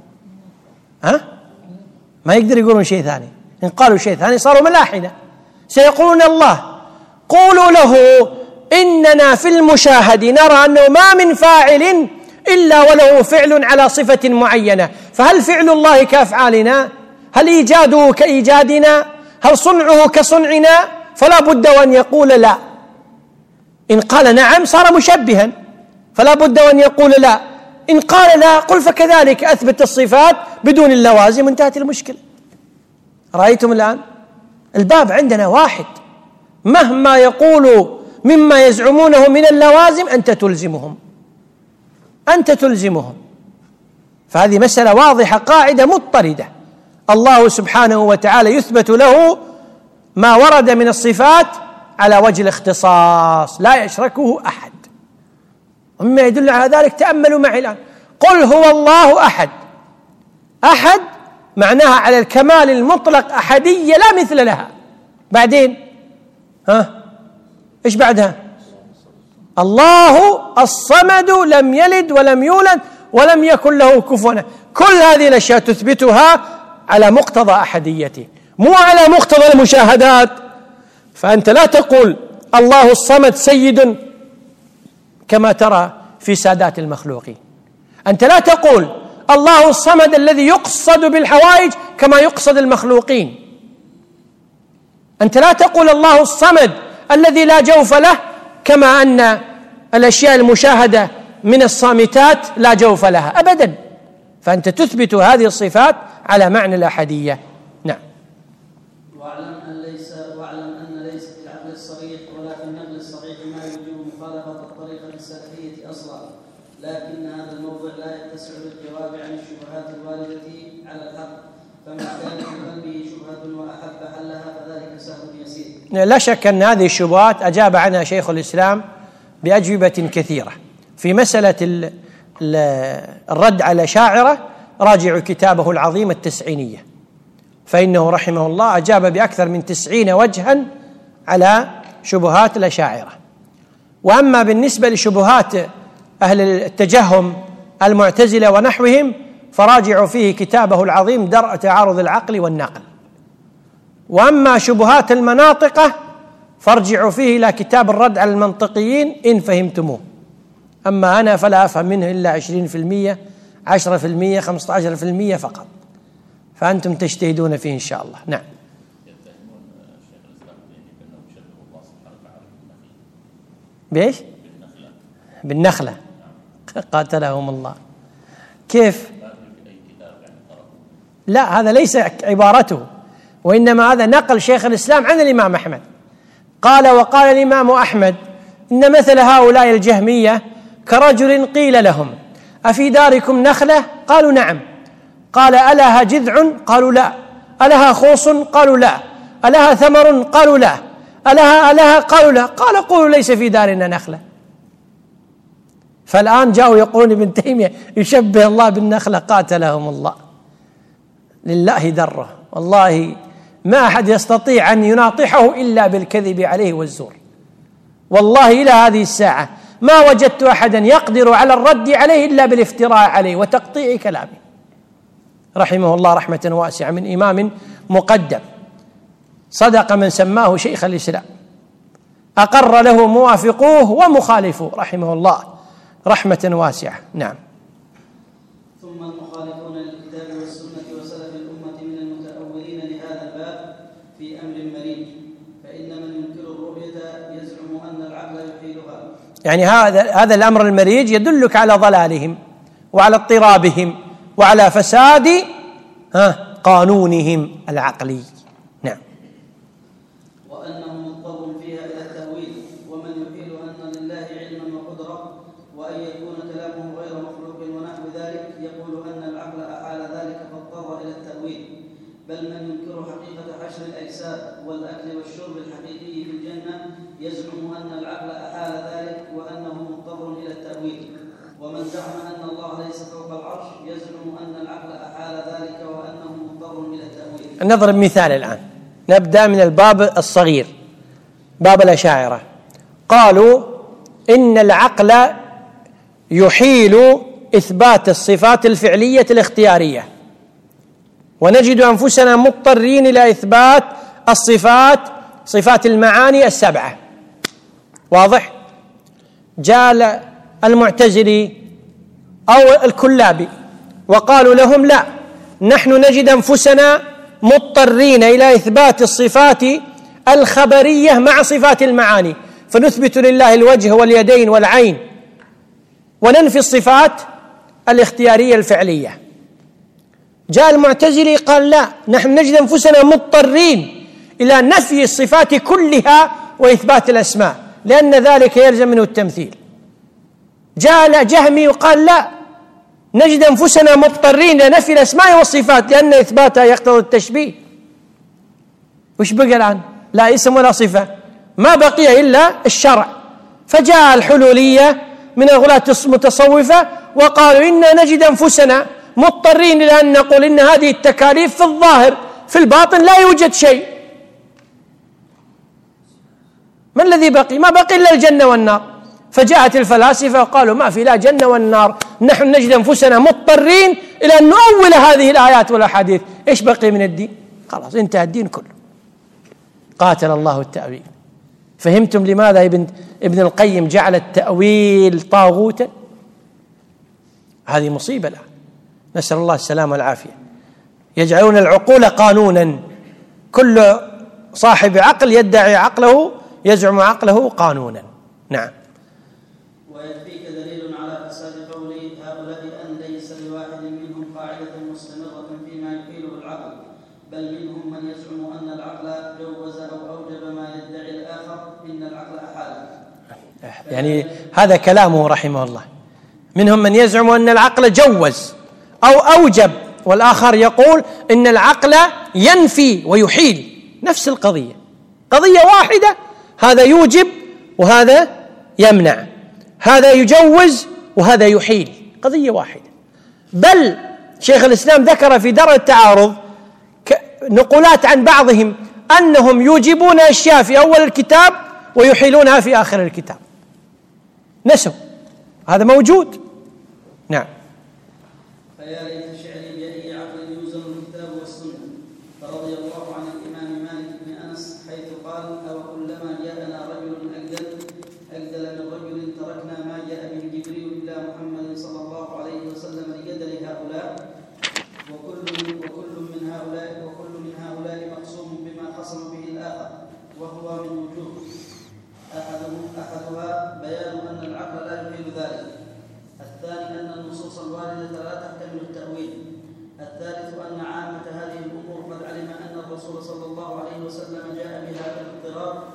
ما يقدر يقولون شيء ثاني. إن قالوا شيء ثاني صاروا ملاحدة. سيقولون الله. قولوا له: إننا في المشاهد نرى أنه ما من فاعل إلا وله فعل على صفة معينة، فهل فعل الله كأفعالنا؟ هل إيجاده كإيجادنا؟ هل صنعه كصنعنا؟ فلا بد وأن يقول لا. إن قال نعم صار مشبها، فلا بد وأن يقول لا. إن قال لا قل فكذلك أثبت الصفات بدون اللوازم، انتهت المشكلة. رأيتم الآن؟ الباب عندنا واحد، مهما يقولوا مما يزعمونه من اللوازم أنت تلزمهم. فهذه مسألة واضحة، قاعدة مضطردة. الله سبحانه وتعالى يثبت له ما ورد من الصفات على وجه الاختصاص لا يشركه أحد. ومما يدل على ذلك تأملوا معي الآن: قل هو الله أحد. أحد معناها على الكمال المطلق، أحدية لا مثل لها. بعدين إيش بعدها؟ الله الصمد لم يلد ولم يولد ولم يكن له كفوا. كل هذه الأشياء تثبتها على مقتضى أحديته، مو على مقتضى المشاهدات. فأنت لا تقول الله الصمد سيد كما ترى في سادات المخلوقين. أنت لا تقول الله الصمد الذي يقصد بالحوائج كما يقصد المخلوقين. أنت لا تقول الله الصمد الذي لا جوف له كما أن الأشياء المشاهدة من الصامتات لا جوف لها أبدا. فأنت تثبت هذه الصفات على معنى الأحدية. نعم. واعلم أن ليس في العقل الصريح ولا في النقل الصحيح ما يوجب مخالفة الطريقة السلفية أصلا، لكن هذا الموضع لا يتسع للجواب عن الشبهات الواردة على الحق، فمن كان في قلبه شبهة وأحب حلها فذلك سهل يسير. لا شك أن هذه الشبهات أجاب عنها شيخ الإسلام بأجوبة كثيرة. في مسألة الرد على شاعرة راجعوا كتابه العظيم التسعينية، فإنه رحمه الله أجاب بأكثر من 90 وجها على شبهات الأشاعرة. وأما بالنسبة لشبهات أهل التجهم المعتزلة ونحوهم فراجعوا فيه كتابه العظيم درء تعارض العقل والنقل. وأما شبهات المناطقة فارجعوا فيه إلى كتاب الرد على المنطقيين إن فهمتموه. أما أنا فلا أفهم منه إلا 20%، 10%، 15% فقط، فأنتم تجتهدون فيه إن شاء الله. نعم. بإيش؟ بالنخلة. قاتلهم الله. كيف؟ لا، هذا ليس عبارته، وإنما هذا نقل شيخ الإسلام عن الإمام أحمد. وقال الإمام أحمد: إن مثل هؤلاء الجهمية كرجل قيل لهم: أفي داركم نخلة؟ قالوا: نعم. قال: ألها جذع؟ قالوا: لا. ألها خوص؟ قالوا: لا. ألها ثمر؟ قالوا: لا. ألها؟ قالوا: لا. قال: قولوا ليس في دارنا نخلة. فالآن جاءوا يقولون ابن تيمية يشبه الله بالنخلة، قاتلهم الله. لله دره، والله ما أحد يستطيع أن يناطحه إلا بالكذب عليه والزور. والله إلى هذه الساعة ما وجدت أحدا يقدر على الرد عليه إلا بالافتراء عليه وتقطيع كلامه، رحمه الله رحمة واسعة، من إمام مقدم صدق من سماه شيخ الإسلام، أقر له موافقوه ومخالفوه رحمه الله رحمة واسعة. نعم. ثم المخالفون للكتاب والسنة وسلف الأمة من المتأولين لهذا الباب في أمر مريج، فإن من ينكر الرؤية يعني هذا الأمر المريج يدلك على ضلالهم وعلى اضطرابهم وعلى فساد قانونهم العقلي. نعم. وأنه مضطر فيها إلى التأويل، ومن يحيل أن لله علما وقدرة وأن يكون كلامه غير مخلوق ونحو ذلك يقول أن العقل أحال ذلك فاضطر إلى التأويل. بل من ينكر حقيقة حشر الأجساد والأكل والشرب الحقيقي في الجنة يزعم أن العقل أحال ذلك وأنه مضطر إلى التأويل. ومن زعم أن الله ليس فوق العرش يزعم أن العقل أحال ذلك وأنه مضطر إلى التأويل. نضرب مثال الآن، نبدأ من الباب الصغير، باب الأشاعرة. قالوا إن العقل يحيل إثبات الصفات الفعلية الاختيارية، ونجد أنفسنا مضطرين إلى إثبات صفات المعاني السبعة. واضح؟ جاء المعتزلي أو الكلابي وقالوا لهم لا، نحن نجد أنفسنا مضطرين إلى إثبات الصفات الخبرية مع صفات المعاني، فنثبت لله الوجه واليدين والعين وننفي الصفات الاختيارية الفعلية. جاء المعتزلي قال لا، نحن نجد أنفسنا مضطرين إلى نفي الصفات كلها وإثبات الأسماء، لأن ذلك يلزم منه التمثيل. جاء الجهمي وقال لا، نجد أنفسنا مضطرين إلى نفي الأسماء والصفات لأن إثباتها يقتضي التشبيه. وش بقى الآن؟ لا اسم ولا صفة، ما بقي إلا الشرع. فجاء الحلولية من الغلاة المتصوفة وقالوا إنا نجد أنفسنا مضطرين إلى أن نقول إن هذه التكاليف في الظاهر، في الباطن لا يوجد شيء. ما الذي بقي؟ ما بقي إلا الجنة والنار. فجاءت الفلاسفة وقالوا ما في لا جنة والنار، نحن نجد أنفسنا مضطرين إلى أن نؤول هذه الآيات والأحاديث. إيش بقي من الدين؟ خلاص انتهى الدين كله. قاتل الله التأويل. فهمتم لماذا ابن القيم جعل التأويل طاغوتا؟ هذه مصيبة الآن، نسأل الله السلامة والعافية. يجعلون العقول قانونا، كل صاحب عقل يدعي عقله، يزعم عقله قانونا. نعم. ويكفيك دليل على فساد قول هؤلاء أن ليس لواحد منهم قاعدة مستمرة فيما يحيله العقل، بل منهم من يزعم أن العقل جوز أو أوجب ما يدعي الآخر إن العقل أحال. يعني هذا كلامه رحمه الله. منهم من يزعم أن العقل جوز أو أوجب، والآخر يقول إن العقل ينفي ويحيل. نفس القضية، قضية واحدة، هذا يوجب وهذا يمنع، هذا يجوز وهذا يحيل، قضية واحدة. بل شيخ الإسلام ذكر في درء التعارض نقولات عن بعضهم أنهم يوجبون أشياء في أول الكتاب ويحيلونها في آخر الكتاب. نسوا، هذا موجود. نعم. فيا ليت شعري بأي عقل يوزن الكتاب والسنة. فرضي الله عن الإمام مالك بن أنس حيث قال: أو كلما جاءنا رجل أجدل من رجل تركنا ما جاء به جبريل إلى محمد صلى الله عليه وسلم لجدل هؤلاء، وكل من هؤلاء مقسوم بما خصم به الآخر، وهو من وجوه. أحدها بيان أن العقل لا يحيل ذلك. الثاني أن النصوص الواردة لا تحتمل التأويل. الثالث أن عامة هذه الأمور قد علم أن الرسول صلى الله عليه وسلم جاء بها بالاضطرار،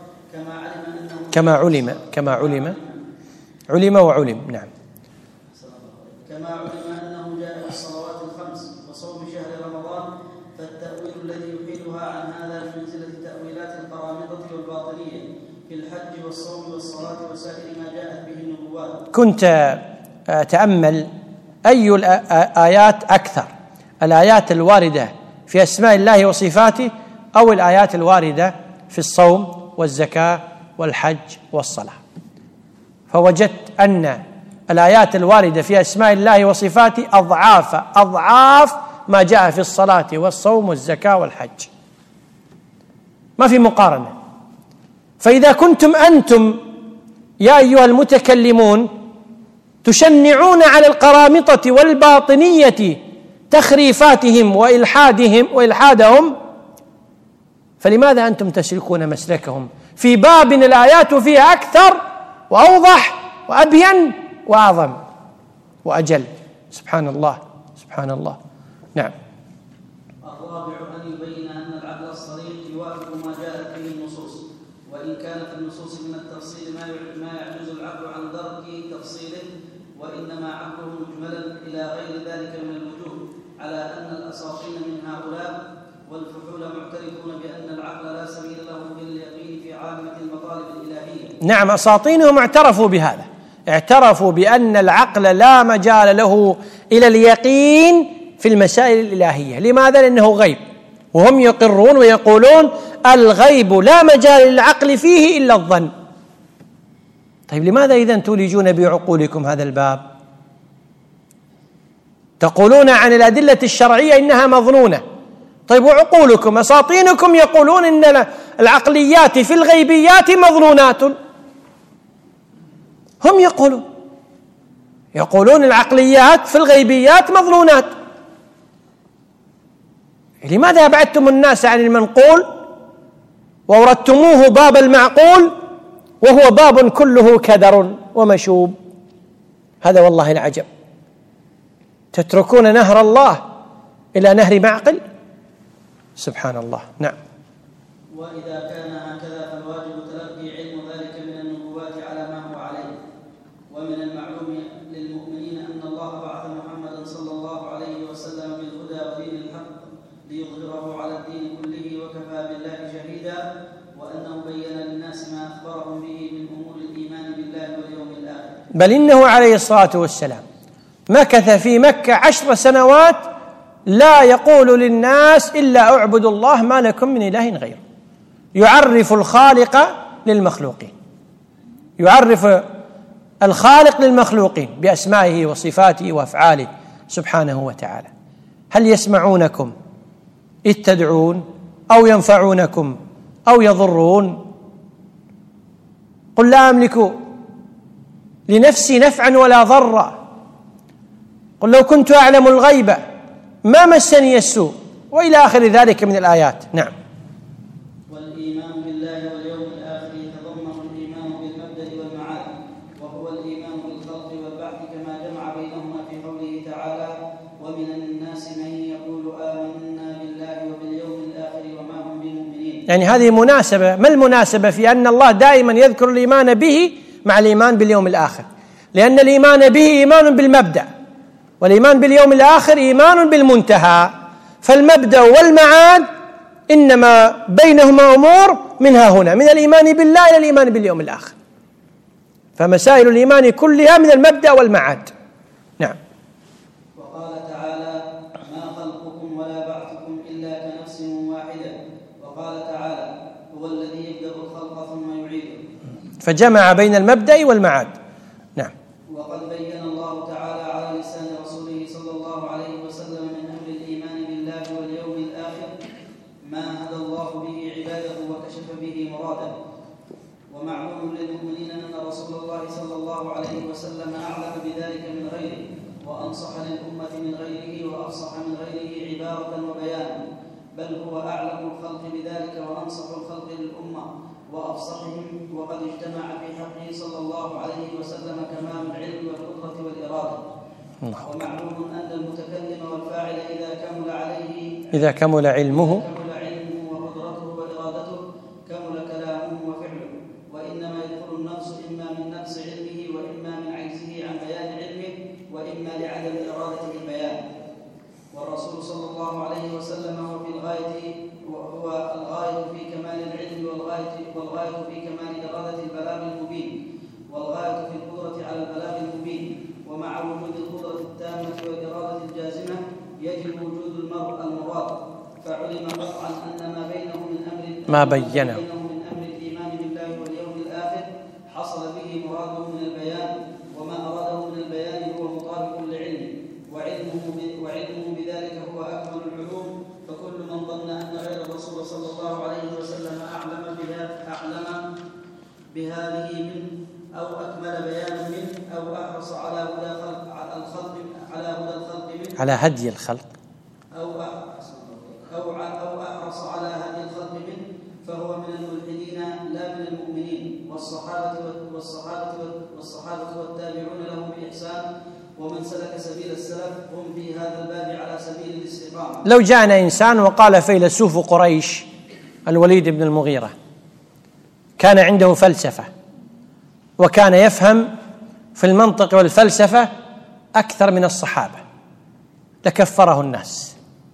علم وعلم. نعم. كما علم أنه جاء بالصلوات الخمس وصوم شهر رمضان، فالتأويل الذي يحيلها عن هذا بمنزلة تأويلات القرامطة والباطنية في الحج والصوم والصلاة وسائر ما جاءت به النبوات. كنت أتأمل أي الآيات أكثر، الآيات الواردة في أسماء الله وصفاته أو الآيات الواردة في الصوم والزكاة والحج والصلاة. فوجدت أن الآيات الواردة في أسماء الله وصفاته أضعاف ما جاء في الصلاة والصوم والزكاة والحج، ما في مقارنة. فإذا كنتم أنتم يا أيها المتكلمون تشنعون على القرامطة والباطنية تخريفاتهم وإلحادهم، فلماذا أنتم تسلكون مسلكهم في باب الآيات فيها أكثر وأوضح وأبين وأعظم وأجل. سبحان الله سبحان الله. نعم. الرابع أن يبين أن العقل الصريح يوافق ما جاءت به النصوص، وإن كان في النصوص من التفصيل ما يعجز العقل عن درك تفصيله، وإنما عقله مجملا إلى غير ذلك من الوجوه، على أن الأساطين من هؤلاء والفحول معترفون بأن العقل لا سبيل له باليقين في عامة المطالب الإلهية. نعم، أساطينهم اعترفوا بهذا، اعترفوا بأن العقل لا مجال له إلى اليقين في المسائل الإلهية. لماذا؟ لأنه غيب، وهم يقرون ويقولون الغيب لا مجال للعقل فيه إلا الظن. طيب لماذا إذن تولجون بعقولكم هذا الباب؟ تقولون عن الأدلة الشرعية إنها مظنونة. طيب وعقولكم أساطينكم يقولون إن العقليات في الغيبيات مظنونات. هم يقولون العقليات في الغيبيات مظنونات. لماذا أبعدتم الناس عن المنقول وأوردتموه باب المعقول وهو باب كله كدر ومشوب؟ هذا والله العجب. تتركون نهر الله إلى نهر معقل؟ سبحان الله. نعم. وإذا كان هكذا فالواجب تلقي علم ذلك من النبوات على ما هو عليه. ومن المعلوم للمؤمنين أن الله بعث محمدا صلى الله عليه وسلم بالهدى ودين الحق ليظهره على الدين كله وكفى بالله شهيدا، وأنه بين للناس ما أخبرهم به من أمور الإيمان بالله واليوم الآخر. بل إنه عليه الصلاة والسلام مكث في مكة 10 سنوات لا يقول للناس إلا اعبدوا الله ما لكم من إله غيره. يعرف الخالق للمخلوقين، يعرف الخالق للمخلوقين بأسمائه وصفاته وأفعاله سبحانه وتعالى. هل يسمعونكم إذ تدعون أو ينفعونكم أو يضرون؟ قل لا أملك لنفسي نفعا ولا ضرا، قل لو كنت أعلم الغيب ما مسني السوء، وإلى آخر ذلك من الآيات. نعم. والإيمان بالله واليوم الآخر يتضمن الإيمان بالمبدأ والمعاد، وهو الإيمان بالخلق والبعث، كما جمع بينهما في قوله تعالى: ومن الناس من يقول آمنا بالله وباليوم الآخر وما هم بمؤمنين. يعني هذه مناسبة. ما المناسبة في أن الله دائما يذكر الإيمان به مع الإيمان باليوم الآخر؟ لأن الإيمان به إيمان بالمبدأ، والإيمان باليوم الآخر إيمان بالمنتهى. فالمبدأ والمعاد إنما بينهما أمور منها هنا، من الإيمان بالله إلى الإيمان باليوم الآخر. فمسائل الإيمان كلها من المبدأ والمعاد. نعم. وقال تعالى: ما خلقكم ولا بعثكم إلا كنفس واحدة. وقال تعالى: هو الذي يبدأ الخلق ثم يعيده. فجمع بين المبدأ والمعاد. نعم. وقد بين الله تعالى على لسان رسوله صلى الله عليه وسلم من أمر الإيمان بالله واليوم الآخر ما هدى الله به عباده وكشف به مراده. ومعلوم للمؤمنين أن رسول الله صلى الله عليه وسلم أعلم بذلك من غيره، وأنصح للأمة من غيره، وأفصح من غيره عبارة وبيانا، بل هو أعلم الخلق بذلك وأنصح الخلق للأمة وأفصحهم. وقد اجتمع في حقه صلى الله عليه وسلم كمال العلم والقدرة والإرادة. ومعلوم أن المتكلم والفاعل إذا كمل علمه وقدرته وإرادته كمل كلامه وفعله، وإنما يدخل النقص إما من نقص علمه، وإما من عجزه عن بيان علمه، وإما لعدم إرادته البيان. والرسول صلى الله عليه وسلم هو الغاية في كمال العلم، والغاية في كمال إرادة البلاغ المبين، والغاية في القدرة على البلاغ المبين. ومع وجود القدرة التامة والإرادة الجازمة يجب وجود المراد، فعلم قطعا أن ما بينه من أمر الإيمان بالله واليوم الآخر حصل به مراده من البيان، وما أراده من البيان هو مطابق لعلمه، وعلمه بذلك هو أكمل العلوم. فكل من ظن أن غير الرسول صلى الله عليه وسلم أعلم بهذه منه، أو أكمل بيانا منه، أو أحرص على هدى الخلق منه، على هدي الخلق، أو أحرص على هدي الخلق منه، فهو من الملحدين لا من المؤمنين. والصحابة والصحابة والتابعون لهم بإحسان ومن سلك سبيل السلف هم في هذا الباب على سبيل الاستقامة. لو جاءنا إنسان وقال فيلسوف قريش الوليد بن المغيرة كان عنده فلسفة وكان يفهم في المنطق والفلسفة أكثر من الصحابة لكفره الناس،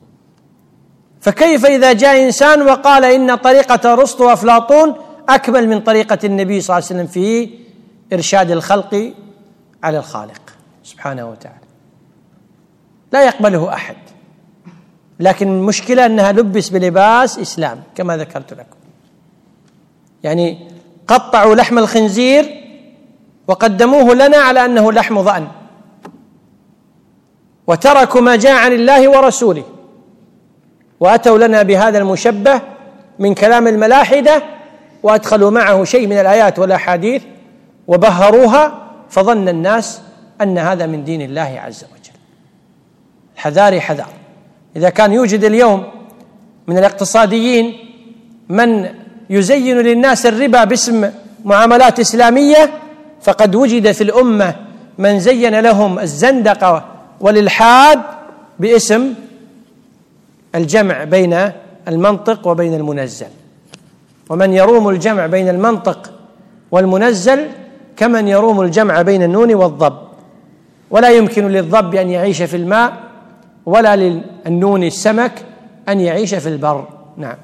فكيف إذا جاء إنسان وقال إن طريقة أرسطو وأفلاطون أكمل من طريقة النبي صلى الله عليه وسلم في إرشاد الخلق على الخالق سبحانه وتعالى؟ لا يقبله أحد، لكن المشكلة أنها لبس بلباس إسلام كما ذكرت لكم. يعني قطعوا لحم الخنزير وقدموه لنا على أنه لحم ضأن، وتركوا ما جاء عن الله ورسوله، وأتوا لنا بهذا المشبه من كلام الملاحدة وأدخلوا معه شيء من الآيات والأحاديث وبهروها، فظن الناس أن هذا من دين الله عز وجل. حذاري حذار. إذا كان يوجد اليوم من الاقتصاديين من يزين للناس الربا باسم معاملات إسلامية، فقد وجد في الأمة من زين لهم الزندقة والإلحاد باسم الجمع بين المنطق وبين المنزل، ومن يروم الجمع بين المنطق والمنزل كمن يروم الجمع بين النون والضب، ولا يمكن للضب أن يعيش في الماء ولا للنون السمك أن يعيش في البر. نعم.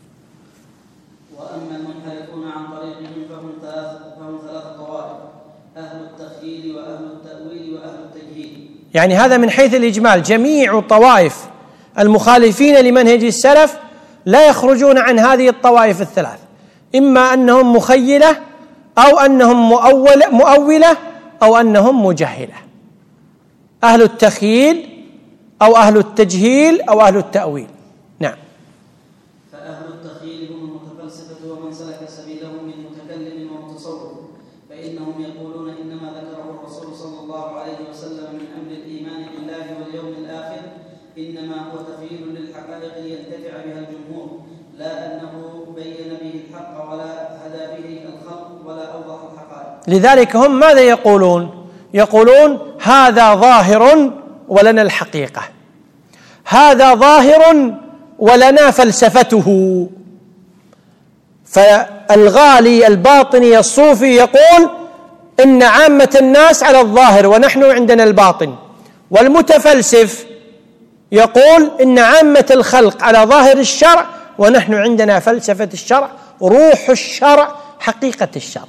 وأما المنحرفون عن طريقهم فهم ثلاث طوائف: أهل التخييل وأهل التأويل وأهل التجهيل. يعني هذا من حيث الإجمال جميع طوائف المخالفين لمنهج السلف لا يخرجون عن هذه الطوائف الثلاث، إما أنهم مخيلة أو أنهم مؤولة أو أنهم مجهلة. أهل التخييل أو أهل التجهيل أو أهل التأويل. نعم. فأهل التخييل هم المتفلسفة ومن سلك سبيلهم من متكلم ومتصوف، فإنهم يقولون إنما ذكره الرسول صلى الله عليه وسلم من أمر الإيمان بالله واليوم الآخر إنما هو تخييل للحقائق لينتفع بها الجمهور، لا أنه بين به الحق ولا هدى به الخلق ولا أوضح الحقائق. لذلك هم ماذا يقولون؟ يقولون هذا ظاهر ولنا الحقيقة، هذا ظاهر ولنا فلسفته. فالغالي الباطني الصوفي يقول إن عامة الناس على الظاهر ونحن عندنا الباطن، والمتفلسف يقول إن عامة الخلق على ظاهر الشرع ونحن عندنا فلسفة الشرع، روح الشرع، حقيقة الشرع.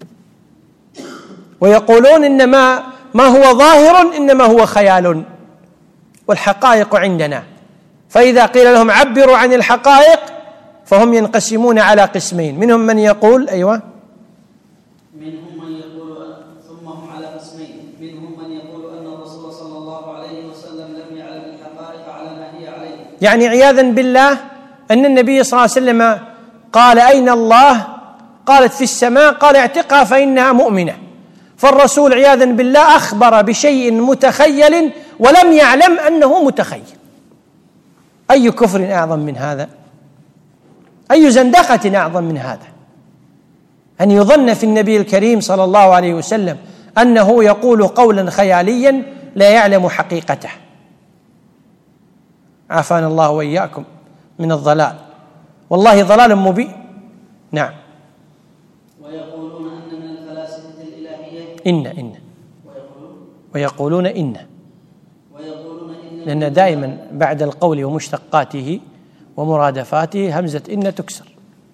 ويقولون إن ما هو ظاهر إنما هو خيال والحقائق عندنا. فإذا قيل لهم عبروا عن الحقائق فهم ينقسمون على قسمين، منهم من يقول أيوة منهم من يقول ثم هم على قسمين، منهم من يقول أن الرسول صلى الله عليه وسلم لم يعلم الحقائق على ما هي عليه، يعني عياذا بالله أن النبي صلى الله عليه وسلم قال أين الله؟ قالت في السماء، قال اعتقها فإنها مؤمنة. فالرسول عياذا بالله أخبر بشيء متخيل ولم يعلم أنه متخيل. أي كفر أعظم من هذا؟ أي زندقة أعظم من هذا؟ أن يظن في النبي الكريم صلى الله عليه وسلم أنه يقول قولا خياليا لا يعلم حقيقته. عافانا الله وإياكم من الضلال، والله ضلال مبين. نعم. ويقولون أن من الفلاسفة الإلهية ويقولون إن لأن دائما بعد القول ومشتقاته ومرادفاته همزة إن تكسر.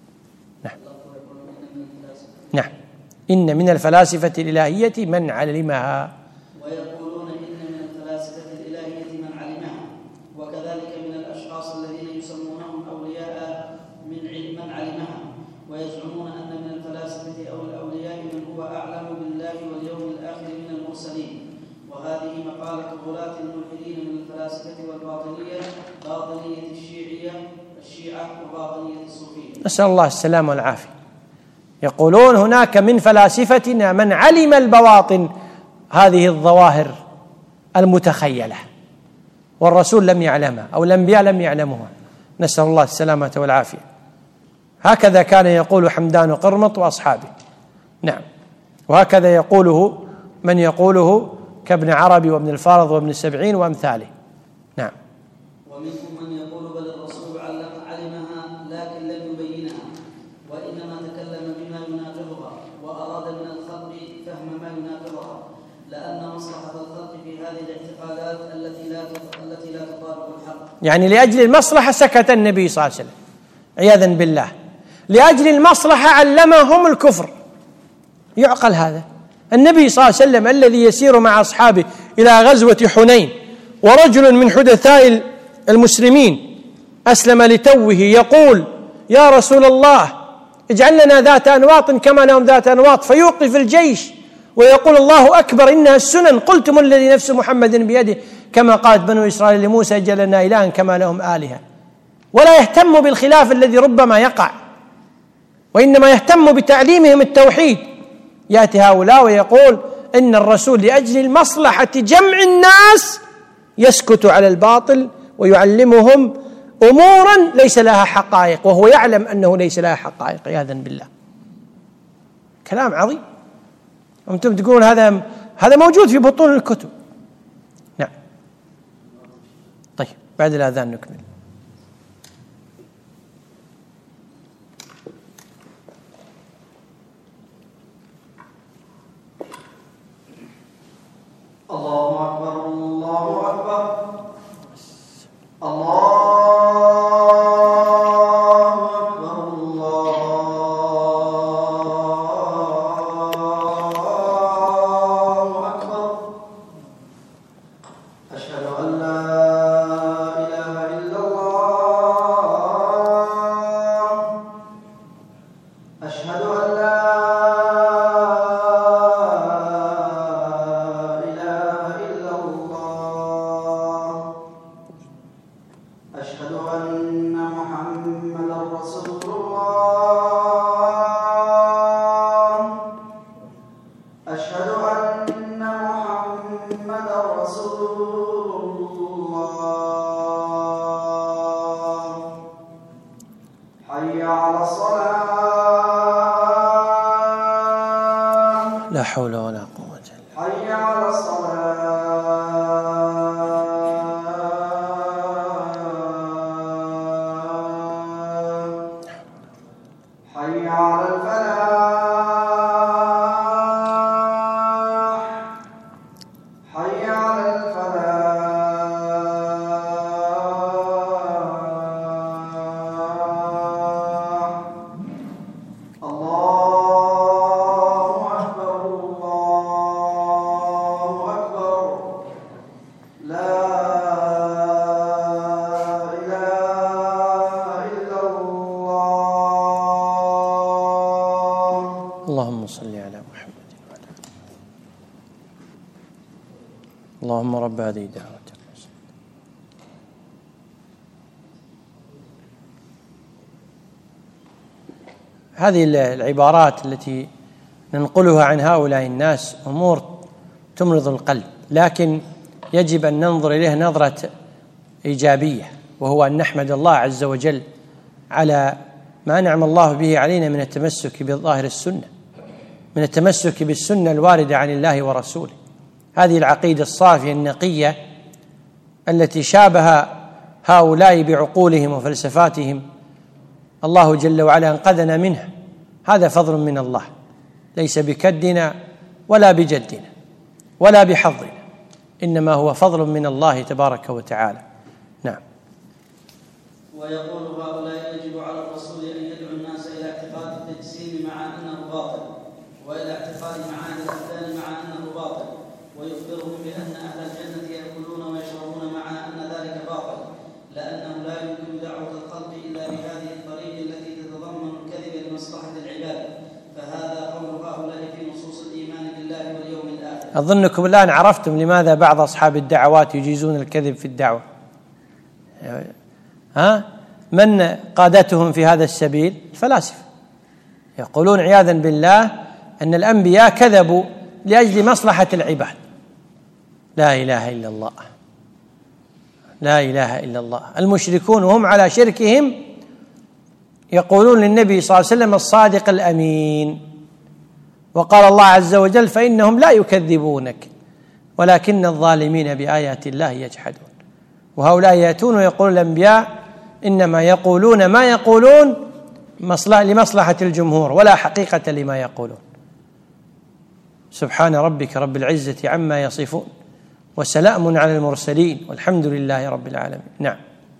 نعم. إن من الفلاسفة الإلهية من علمها. ويقولون إن من الفلاسفة الإلهية من علمها، وكذلك من الأشخاص الذين يسمونهم أولياء من علمها، ويزعمون أن من الفلاسفة أو الأولياء من هو أعلم بالله واليوم الآخر من المرسلين. وهذه مقالة غلاة الملحدين من الفلاسفة والباطنية، باطنية الشيعة وباطنية الصوفية، نسأل الله السلامة والعافية. يقولون هناك من فلاسفتنا من علم البواطن، هذه الظواهر المتخيلة، والرسول لم يعلمها أو الأنبياء لم يعلموها، نسأل الله السلامة والعافية. هكذا كان يقول حمدان قرمط وأصحابه. نعم، وهكذا يقوله من يقوله كابن عربي وابن الفارض وابن السبعين وأمثاله. نعم. ومنهم من يقول بل الرسول علمها لكن لم يبينها، وإنما تكلم بما يناقضها وأراد من الخلق فهم ما يناقضها، لأن مصلحة الخلق في هذه الاعتقادات التي لا تطابق الحق. يعني لأجل المصلحة سكت النبي صلى الله عليه وسلم عياذا بالله، لأجل المصلحة علمهم الكفر. يعقل هذا؟ النبي صلى الله عليه وسلم الذي يسير مع أصحابه إلى غزوة حنين، ورجل من حدثاء المسلمين أسلم لتوه يقول يا رسول الله اجعل لنا ذات أنواط كما لهم ذات أنواط، فيوقف الجيش ويقول الله أكبر إنها السنن، قلتم الذي نفس محمد بيده كما قالت بنو إسرائيل لموسى اجعل لنا إلها كما لهم آلهة. ولا يهتم بالخلاف الذي ربما يقع، وإنما يهتم بتعليمهم التوحيد. يأتي هؤلاء ويقول إن الرسول لأجل المصلحة جمع الناس يسكت على الباطل ويعلمهم أمورا ليس لها حقائق، وهو يعلم أنه ليس لها حقائق عياذا بالله. كلام عظيم. أنتم تقولون هذا موجود في بطون الكتب. نعم. طيب بعد الأذان نكمل. الله أكبر الله أكبر الله أكبر الله أكبر. أشهد أن لا إله إلا الله. أشهد أن لا أشهد أن محمدا رسول الله. أشهد أن محمدا رسول الله. حي على الصلاة. لا حول ولا قوة إلا بالله. حي على الصلاة. حي على الفلاح. حي على الفلاح. الله أكبر الله أكبر. لا إله إلا الله. اللهم صل على محمد وعلى آله. اللهم رب هذه الدعوة هذه العبارات التي ننقلها عن هؤلاء الناس أمور تمرض القلب، لكن يجب أن ننظر إليها نظرة إيجابية، وهو أن نحمد الله عز وجل على ما أنعم الله به علينا من التمسك بظاهر السنة، من التمسك بالسنة الواردة عن الله ورسوله. هذه العقيدة الصافية النقية التي شابه هؤلاء بعقولهم وفلسفاتهم، الله جل وعلا أنقذنا منها. هذا فضل من الله، ليس بكدنا ولا بجدنا ولا بحظنا، إنما هو فضل من الله تبارك وتعالى. نعم. ويقول هؤلاء يجب على الرسول أن يدعو الناس إلى اعتقاد التجسيم مع أنه باطل، وإلى اعتقاد معاني الأبدان مع أنه باطل، ويخبرهم بأن أهل الجنة يأكلون ويشربون مع أن ذلك باطل، لأنه لا يمكن دعوة الخلق إلا بهذه الطريق التي تتضمن الكذب لمصلحة العباد. فهذا قول هؤلاء في نصوص الإيمان بالله واليوم الآخر. أظنكم الآن عرفتم لماذا بعض أصحاب الدعوات يجيزون الكذب في الدعوة. من قادتهم في هذا السبيل؟ الفلاسفة. يقولون عياذا بالله أن الأنبياء كذبوا لأجل مصلحة العباد. لا إله إلا الله، لا إله إلا الله. المشركون وهم على شركهم يقولون للنبي صلى الله عليه وسلم الصادق الأمين، وقال الله عز وجل فإنهم لا يكذبونك ولكن الظالمين بآيات الله يجحدون. وهؤلاء يأتون ويقول الأنبياء إنما يقولون ما يقولون لمصلحة الجمهور ولا حقيقة لما يقولون. سبحان ربك رب العزة عما يصفون وسلام على المرسلين والحمد لله رب العالمين. نعم.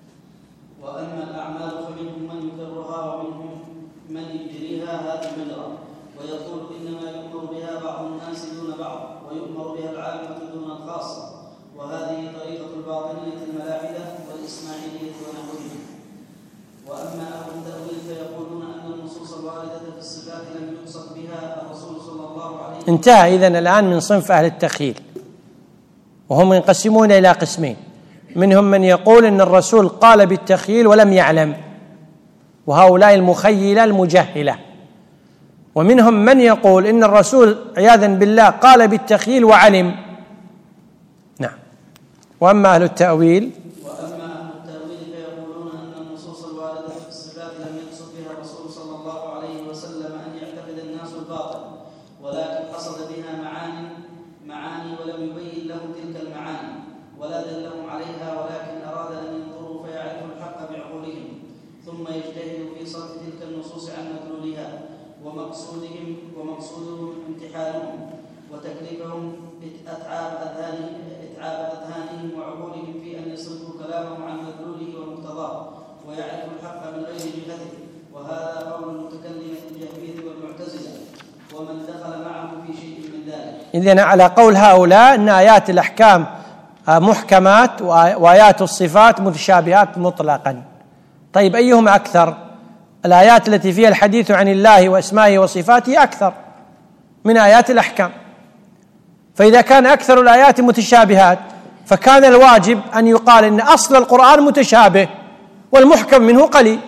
وأما الأعمال فمنهم من يكرها ومنهم من يجريها هذا المجرى ويقول إنما يؤمر بها بعض الناس دون بعض ويؤمر بها العامة دون الخاصة، وهذه طريقة الباطنية الملاحدة والإسماعيلية ونحوهم. وأما أهل التأويل فيقولون أن النصوص الواردة في الصفات لم يقصد بها الرسول صلى الله عليه وسلم. انتهى إذن الآن من صنف أهل التخيل، وهم ينقسمون إلى قسمين: منهم من يقول إن الرسول قال بالتخييل ولم يعلم، وهؤلاء المخيلة المجهلة. ومنهم من يقول إن الرسول عياذا بالله قال بالتخييل وعلم. نعم. وأما أهل التأويل فيقولون أن النصوص الواردة في الصفات لم يقصد بها الرسول صلى الله عليه وسلم أن يعتقد الناس الباطل، ولكن قصد بها معاني ولم يبين لهم تلك المعاني ولا دلهم عليها، ولكن أراد أن ينظروا فيعرفوا الحق بعقولهم ثم يجتهدوا في صرف تلك النصوص عن مدلولها، ومقصودهم امتحانهم وتكليفهم إتعاب أذهانهم وعقولهم في أن يصرفوا كلامهم عن مدلوله ومقتضاه ويعرفوا الحق من غير جهته. وهذا قول المتكلم الجهمية والمعتزلة ومن دخل معه في شيء من ذلك. إذن على قول هؤلاء أن آيات الأحكام محكمات وآيات الصفات متشابهات مطلقا. طيب أيهما أكثر؟ الآيات التي فيها الحديث عن الله وأسمائه وصفاته أكثر من آيات الأحكام. فإذا كان أكثر الآيات متشابهات فكان الواجب أن يقال إن أصل القرآن متشابه والمحكم منه قليل.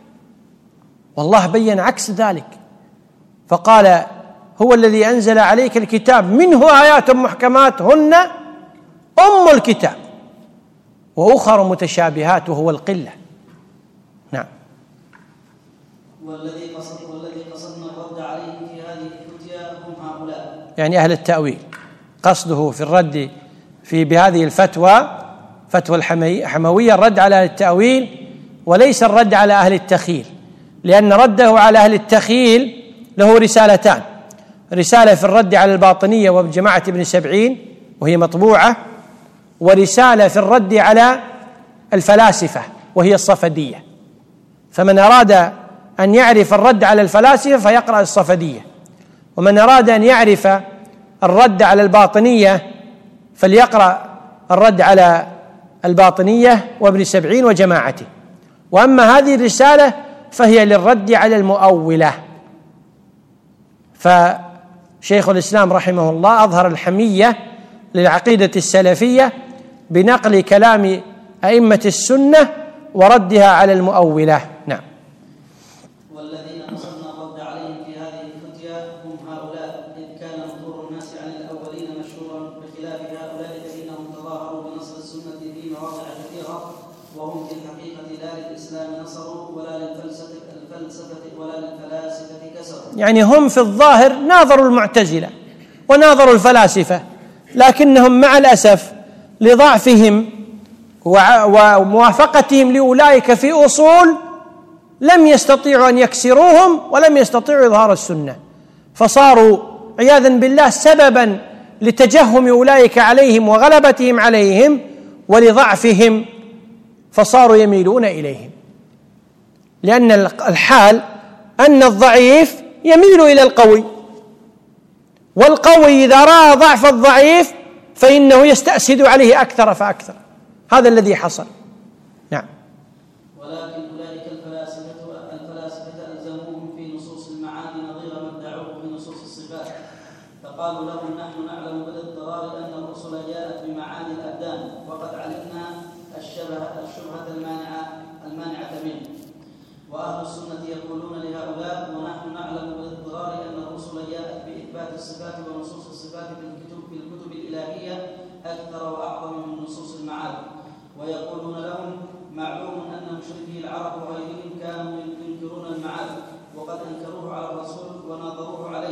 والله بين عكس ذلك فقال هو الذي أنزل عليك الكتاب منه آيات محكمات هن أم الكتاب وأخر متشابهات وهو القلة. نعم. والذي قصدنا الرد عليهم في هذه الفتيا هم هؤلاء، يعني أهل التأويل، قصده في الرد بهذه الفتوى فتوى الحموية الرد على أهل التأويل وليس الرد على أهل التخيل، لأن رده على أهل التخيل له رسالتان: رسالة في الرد على الباطنية وجماعة ابن سبعين وهي مطبوعة، ورسالة في الرد على الفلاسفة وهي الصفدية. فمن أراد أن يعرف الرد على الفلاسفة فيقرأ الصفدية، ومن أراد أن يعرف الرد على الباطنية فليقرأ الرد على الباطنية وابن سبعين وجماعته. وأما هذه الرسالة فهي للرد على المؤولة. فشيخ الإسلام رحمه الله أظهر الحمية للعقيدة السلفية بنقل كلام أئمة السنة وردها على المؤولة. نعم. والذين قصدنا الرد عليهم في هذه الفتيا هم هؤلاء، إذ كان نظور الناس عن الأولين مشهورا بخلاف هؤلاء فإنهم تظاهروا بنصر السنة في مواضع كثيرة، وهم في الحقيقة لا للإسلام نصروا ولا للفلسفة ولا للفلاسفة كسروا. يعني هم في الظاهر ناظروا المعتزلة وناظروا الفلاسفة، لكنهم مع الأسف لضعفهم وموافقتهم لأولئك في أصول لم يستطيعوا أن يكسروهم ولم يستطيعوا إظهار السنة، فصاروا عياذا بالله سببا لتجهم أولئك عليهم وغلبتهم عليهم ولضعفهم، فصاروا يميلون إليهم. لأن الحال أن الضعيف يميل إلى القوي، والقوي إذا رأى ضعف الضعيف فإنه يستأسد عليه أكثر فأكثر. هذا الذي حصل. نعم. ولكن أولئك الفلاسفة ألزموهم في نصوص المعاني نظير ما ادعوه في نصوص الصفات، فقالوا لهم نحن نعلم بالاضطرار أن الرسل جاءت بمعاني الأبدان، وقد علمنا الشبهة المانعة منه. وأهل السنة يقولون لهؤلاء ونحن نعلم بالاضطرار أن الرسل جاءت بإثبات الصفات ونصوص الصفات في الكتب الإلهية أكثر وأعظم من نصوص المعاني. ويقولون لهم معلوم أن مشركي العرب وغيرهم كانوا ينكرون المعاد وقد أنكروه على الرسول وناظروه عليه،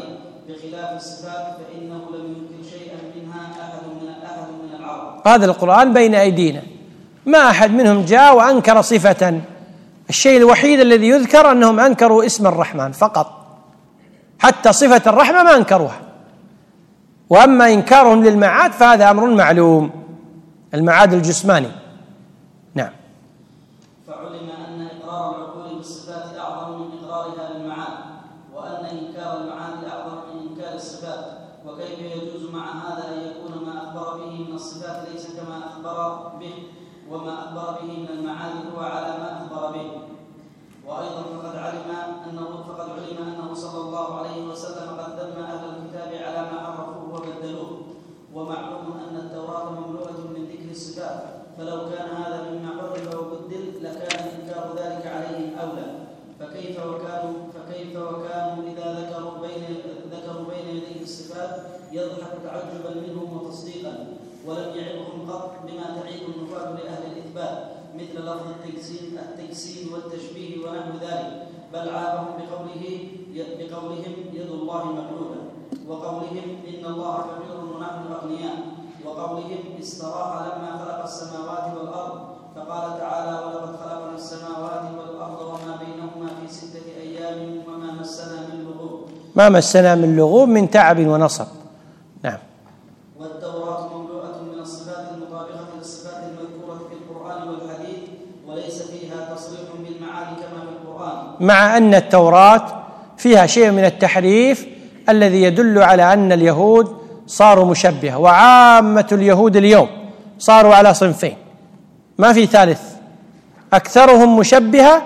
بخلاف الصفات فإنه لم ينكر شيئا منها أحد من العرب. هذا القرآن بين أيدينا، ما أحد منهم جاء وأنكر صفة. الشيء الوحيد الذي يذكر أنهم أنكروا اسم الرحمن فقط، حتى صفة الرحمة ما أنكروها. وأما إنكارهم للمعاد فهذا أمر معلوم، المعاد الجسماني. نعم. فعلم أن إقرار العقول بالصفات أعظم من إقرارها للمعاد، وأن إنكار المعاد أعظم من إنكار الصفات. وكيف يجوز مع هذا أن يكون ما أخبر به من الصفات ليس كما أخبر به، وما أخبر به من المعاد هو على ما أخبر به؟ وأيضا فقد علم أنه صلى الله عليه وسلم قد ذم أهل الكتاب على ما عرفوه وبدلوه. ومعلوم أن التوراة مملوءة من ذكر الصفات، فلو كان هذا مما عرف وبدل لكان إنكار ذلك عليهم أولى. فكيف وكانوا إذا ذكروا بين يديه الصفات يضحك تعجبا منهم وتصديقا، ولم يعظهم قط بما تعيب النفاة لأهل الإثبات مثل لفظ التجسيم والتشبيه ونحو ذلك، بل عابهم بقولهم يد الله مغلولة، وقولهم إن الله فقير ونحن أغنياء، وقولهم استراح لما خلق السماوات والأرض، فقال تعالى ولقد خلقنا السماوات والأرض وما بينهما في 6 أيام وما مسنا من لغوب. ما مسنا من لغوب من تعب ونصب. نعم. والتوراة مملوءة من الصفات المطابقة للصفات المذكورة في القرآن والحديث، وليس فيها تصريح بالمعاني كما في القرآن، مع أن التوراة فيها شيء من التحريف الذي يدل على أن اليهود صاروا مشبهة، وعامة اليهود اليوم صاروا على صنفين ما في ثالث، أكثرهم مشبهة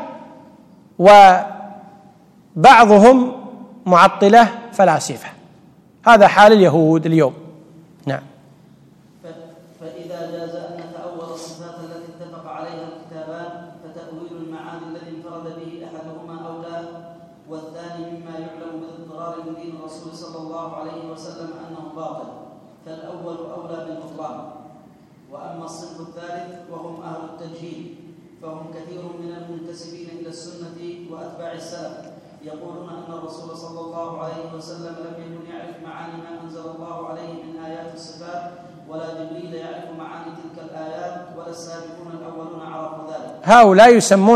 وبعضهم معطلة فلاسفة. هذا حال اليهود اليوم. نعم. فإذا جاز أن نتأول الصفات التي اتفق عليها الكتابان فتأويل المعاني الذي انفرد به أحدهما أولى، والثاني مما يعلم بالاضطرار من دين الرسول صلى الله عليه وسلم أنه باطل، فالأول أولى بالبطلان. وأما الصنف الثالث وهم أهل التجهيل فهم كثير من المنتسبين إلى السنة وأتباع السلف يقولون أن الرسول صلى الله عليه وسلم لم يكن يعرف معاني ما أنزل الله عليه من آيات الصفات، ولا جبريل يعرف معاني تلك الآيات، ولا السابقون الأولون عرفوا ذلك. هؤلاء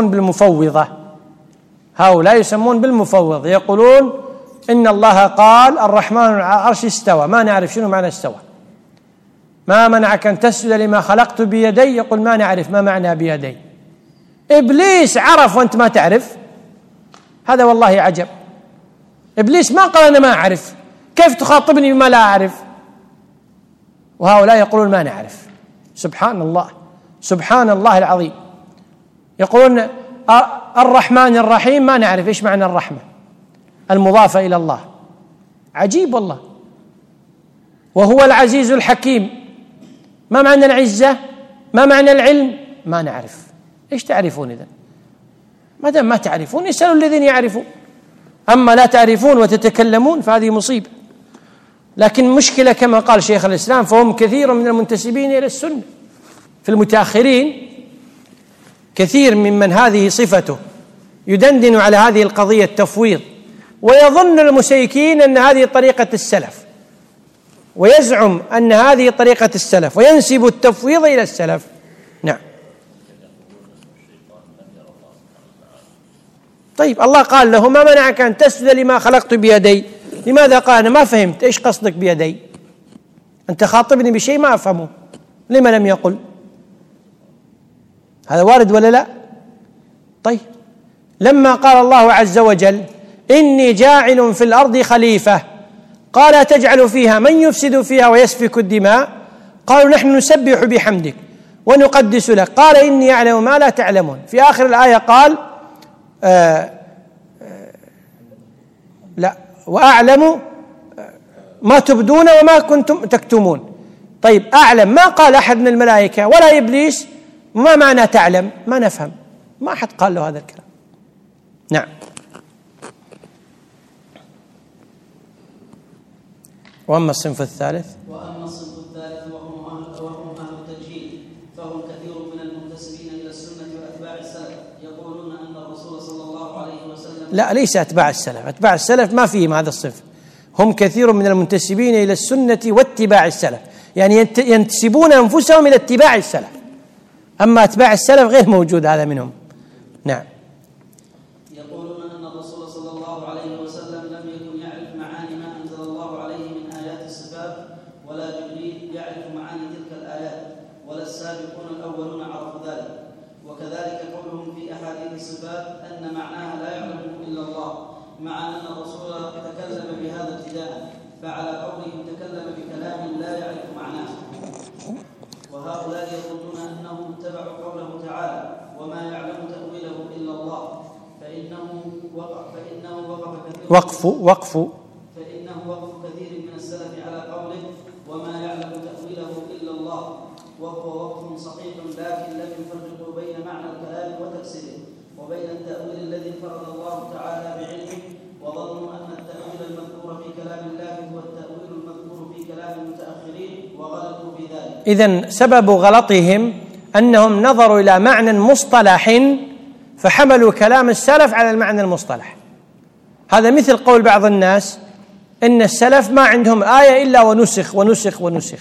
يسمون بالمفوضة، يقولون إن الله قال الرحمن على العرش استوى، ما نعرف شنو معنى استوى. ما منعك أن تسجد لما خلقت بيدي، يقول ما نعرف ما معنى بيدي. إبليس عرف وأنت ما تعرف، هذا والله عجب. إبليس ما قال أنا ما أعرف، كيف تخاطبني بما لا أعرف؟ وهؤلاء يقولون ما نعرف. سبحان الله، سبحان الله العظيم. يقولون الرحمن الرحيم، ما نعرف إيش معنى الرحمة المضافة إلى الله. عجيب والله. وهو العزيز الحكيم، ما معنى العزة؟ ما معنى العلم؟ ما نعرف. إيش تعرفون إذن؟ ما دام ما تعرفون اسألوا الذين يعرفون، أما لا تعرفون وتتكلمون فهذه مصيبة. لكن مشكلة كما قال شيخ الإسلام، فهم كثير من المنتسبين إلى السنة في المتأخرين، كثير ممن هذه صفته يدندن على هذه القضية التفويض، ويظن المسيكين أن هذه طريقة السلف، ويزعم أن هذه طريقة السلف، وينسب التفويض إلى السلف. نعم. طيب الله قال له ما منعك أن تسجد لما خلقت بيدي، لماذا قال أنا ما فهمت إيش قصدك بيدي؟ أنت خاطبني بشيء ما أفهمه، لما لم يقل؟ هذا وارد ولا لا؟ طيب لما قال الله عز وجل إني جاعل في الأرض خليفة، قال تجعل فيها من يفسد فيها ويسفك الدماء، قالوا نحن نسبح بحمدك ونقدس لك، قال إني أعلم ما لا تعلمون. في آخر الآية قال لا وأعلم ما تبدون وما كنتم تكتمون. طيب أعلم، ما قال أحد من الملائكة ولا إبليس ما معنى تعلم، ما نفهم، ما أحد قال له هذا الكلام. نعم. وأما الصنف الثالث وهم أهل التجهيل فهم كثير من المنتسبين إلى السنة وأتباع السلف يقولون أن الرسول صلى الله عليه وسلم لا ليس أتباع السلف، أتباع السلف ما فيهم هذا الصنف، هم كثير من المنتسبين إلى السنة واتباع السلف، يعني ينتسبون أنفسهم إلى اتباع السلف، أما اتباع السلف غير موجود هذا منهم. نعم. يقولون أن الرسول صلى الله عليه وسلم لم يكن يعرف معاني ما أنزل الله عليه من آيات الصفات، ولا جبريل يعرف معاني تلك الآيات، ولا السابقون الأولون عرفوا ذلك. وكذلك قولهم في أحاديث الصفات أن معناها لا يعلمه إلا الله، مع أن الرسول تكلم بهذا ابتداء، فعلى قولهم تكلم بكلام لا يعرف معناه. وهؤلاء يظنون أنهم اتبعوا قوله تعالى وما يعلم تأويله إلا الله، فإنه وقف كثير من السلف على قوله وما يعلم تأويله إلا الله، وهو وقف صحيح، لكن لم يفرقوا بين معنى الكلام وتفسيره وبين التأويل الذي فرض الله تعالى بعلمه، وظنوا أن التأويل المذكور في كلام الله هو التأويل المذكور في كلام المتأخرين وغلطوا في ذلك. إذن سبب غلطهم أنهم نظروا إلى معنى مصطلح فحملوا كلام السلف على المعنى المصطلح. هذا مثل قول بعض الناس إن السلف ما عندهم آية إلا ونسخ ونسخ ونسخ.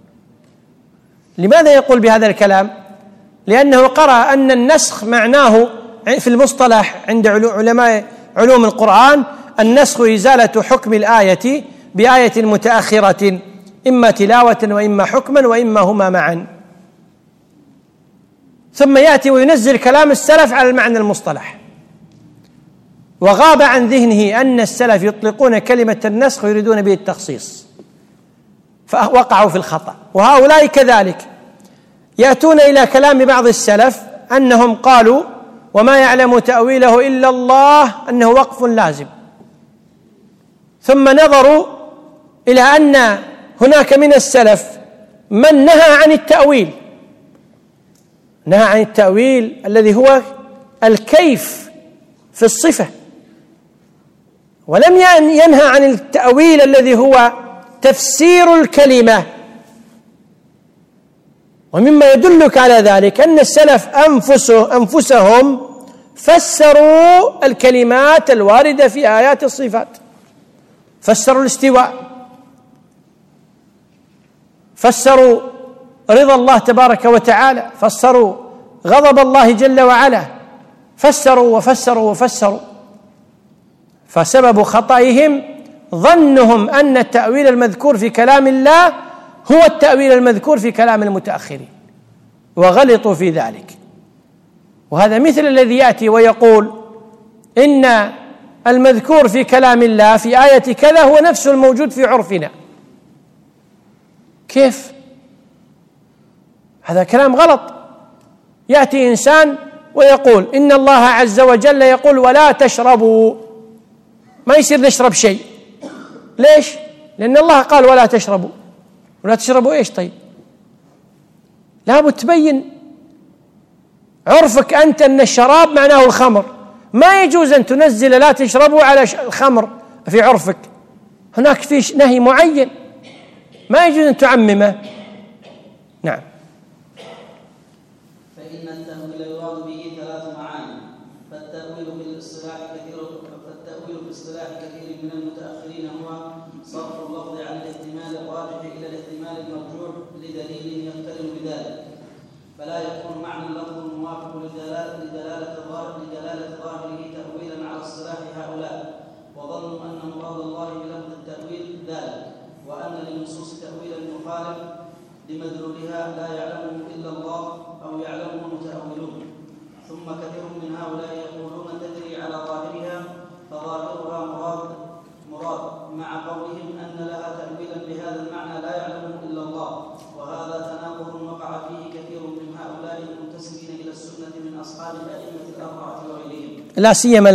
لماذا يقول بهذا الكلام؟ لأنه قرأ أن النسخ معناه في المصطلح عند علماء علوم القرآن النسخ إزالة حكم الآية بآية متأخرة، إما تلاوة وإما حكما وإما هما معا، ثم يأتي وينزل كلام السلف على المعنى المصطلح، وغاب عن ذهنه أن السلف يطلقون كلمة النسخ ويريدون به التخصيص، فوقعوا في الخطأ. وهؤلاء كذلك يأتون إلى كلام بعض السلف أنهم قالوا وما يعلم تأويله إلا الله، أنه وقف لازم، ثم نظروا إلى أن هناك من السلف من نهى عن التأويل، نهى عن التأويل الذي هو الكيف في الصفة، ولم ينهى عن التأويل الذي هو تفسير الكلمة. ومما يدلك على ذلك أن السلف أنفسهم فسروا الكلمات الواردة في آيات الصفات، فسروا الاستواء، فسروا رضا الله تبارك وتعالى، فسروا غضب الله جل وعلا، فسروا وفسروا وفسروا. فسبب خطئهم ظنهم أن التأويل المذكور في كلام الله هو التأويل المذكور في كلام المتأخرين، وغلطوا في ذلك. وهذا مثل الذي يأتي ويقول إن المذكور في كلام الله في آية كذا هو نفس الموجود في عرفنا. كيف؟ هذا كلام غلط. يأتي إنسان ويقول إن الله عز وجل يقول ولا تشربوا، ما يصير نشرب شيء. ليش؟ لأن الله قال ولا تشربوا. ولا تشربوا إيش؟ طيب لابد تبين عرفك أنت أن الشراب معناه الخمر، ما يجوز أن تنزل لا تشربوا على الخمر في عرفك، هناك في نهي معين، ما يجوز أن تعممه. نعم. فإن التأويل يراد به ثلاث معاني، فالتأويل بالاصطلاح كثير من المتأخرين هو صرف اللفظ عن الاحتمال الراجح إلى الاحتمال المرجوح لدليل يقترن بذلك، فلا يكون معنى اللفظ الموافق لدلالة ظاهره تأويلا على اصطلاح هؤلاء، وظنوا أن مراد الله بلفظ التأويل ذلك، وأن للنصوص تأويلا يخالف لمدلولها لا يعلمه إلا الله أو يعلمه المتأولون. ثم كثير من هؤلاء يقولون تجري على ظاهرها، فظاهرها مراد مع قولهم أن لها تأويلا بهذا المعنى لا يعلمه إلا الله، وهذا تناقض وقع فيه كثير من هؤلاء المنتسبين إلى السنة من أصحاب الأئمة الأربعة وغيرهم، لا سيما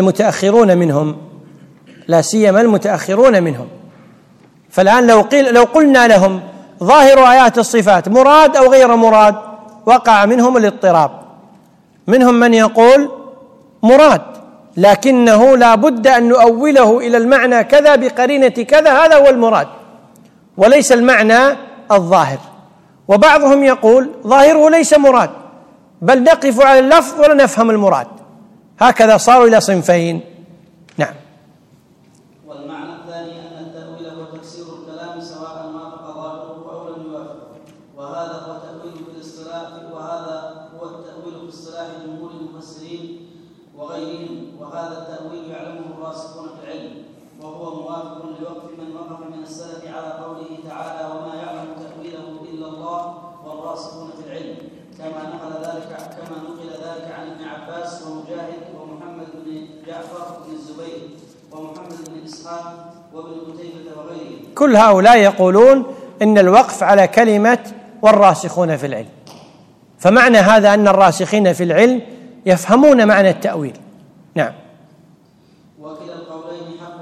المتأخرون منهم. فالآن لو قلنا لهم ظاهر آيات الصفات مراد أو غير مراد وقع منهم الاضطراب. منهم من يقول مراد لكنه لا بد أن نؤوله إلى المعنى كذا بقرينة كذا، هذا هو المراد وليس المعنى الظاهر. وبعضهم يقول ظاهره ليس مراد بل نقف على اللفظ ولا نفهم المراد. هكذا صاروا إلى صنفين. نعم. والمعنى الثاني أن التأويل سواء وافق ظاهره أو لم يوافقه. وهذا هو التأويل في اصطلاح جمهور المفسرين وغيرهم، وهذا التأويل يعلمه الراسخون في العلم، وهو موافق لوقف من وقف من السلف على قوله تعالى: وما يعلم تأويله إلا الله والراسخون في العلم، كما نقل ذلك عن ابن عباس ومجاهد ومحمد بن جعفر بن الزبير ومحمد بن إسحاق وابن قتيبة وغيرهم. كل هؤلاء يقولون إن الوقف على كلمة والراسخون في العلم، فمعنى هذا أن الراسخين في العلم يفهمون معنى التأويل. نعم. وكلا القولين حق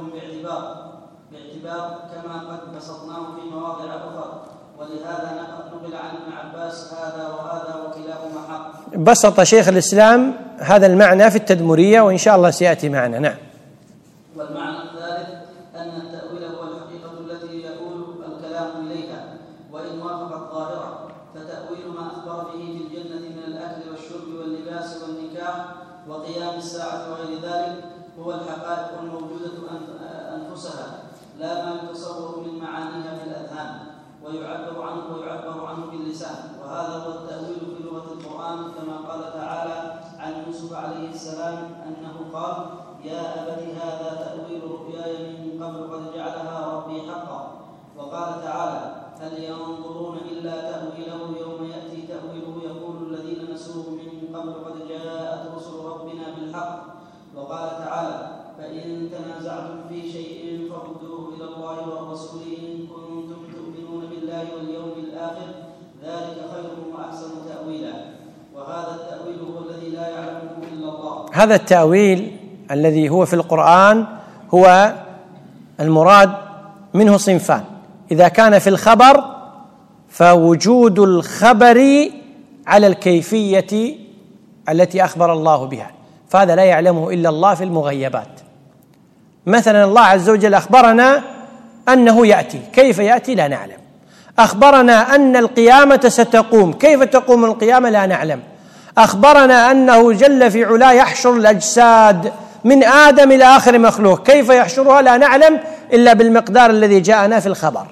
باعتبار كما قد بسطناه في مواضع أخرى، ولهذا نقل عن ابن عباس هذا وهذا وكلاهما حق. بسط شيخ الإسلام هذا المعنى في التدمرية، وإن شاء الله سيأتي معنا. نعم. والمعنى الثالث أن التأويل هو الحقيقة التي يؤول الكلام إليها، وإن وافقت ظاهرة فتأويل ما أخبر به في الجنة من الأكل والشرب واللباس والنكاح وقيام الساعة وغير ذلك هو الحقائق الموجودة أنفسها، لا ما يتصور من معانيها في الأذهان ويعبر عنه باللسان. وهذا هو التأويل في لغة القرآن، كما قال تعالى عن يوسف عليه السلام أنه قال: يا أبت هذا تأويل رؤياي من قبل قد جعلها ربي حقا. وقال تعالى: هل ينظرون إلا تأويله يوم يأتي تأويله يقول الذين نسوه من قبل قد جاءت رسل ربنا بالحق. وقال تعالى: فإن تنازعتم في شيء فردوه إلى الله والرسول إن كنتم تؤمنون بالله واليوم الآخر، ذلك خير وأحسن تأويلا. وهذا التأويل هو الذي لا يعلمه إلا الله. هذا التأويل الذي هو في القرآن هو المراد منه صنفان: إذا كان في الخبر فوجود الخبر على الكيفية التي أخبر الله بها، فهذا لا يعلمه إلا الله في المغيبات. مثلا الله عز وجل أخبرنا أنه يأتي، كيف يأتي لا نعلم. أخبرنا أن القيامة ستقوم، كيف تقوم القيامة لا نعلم. أخبرنا أنه جل في علاه يحشر الأجساد من آدم إلى آخر مخلوق، كيف يحشرها لا نعلم إلا بالمقدار الذي جاءنا في الخبر.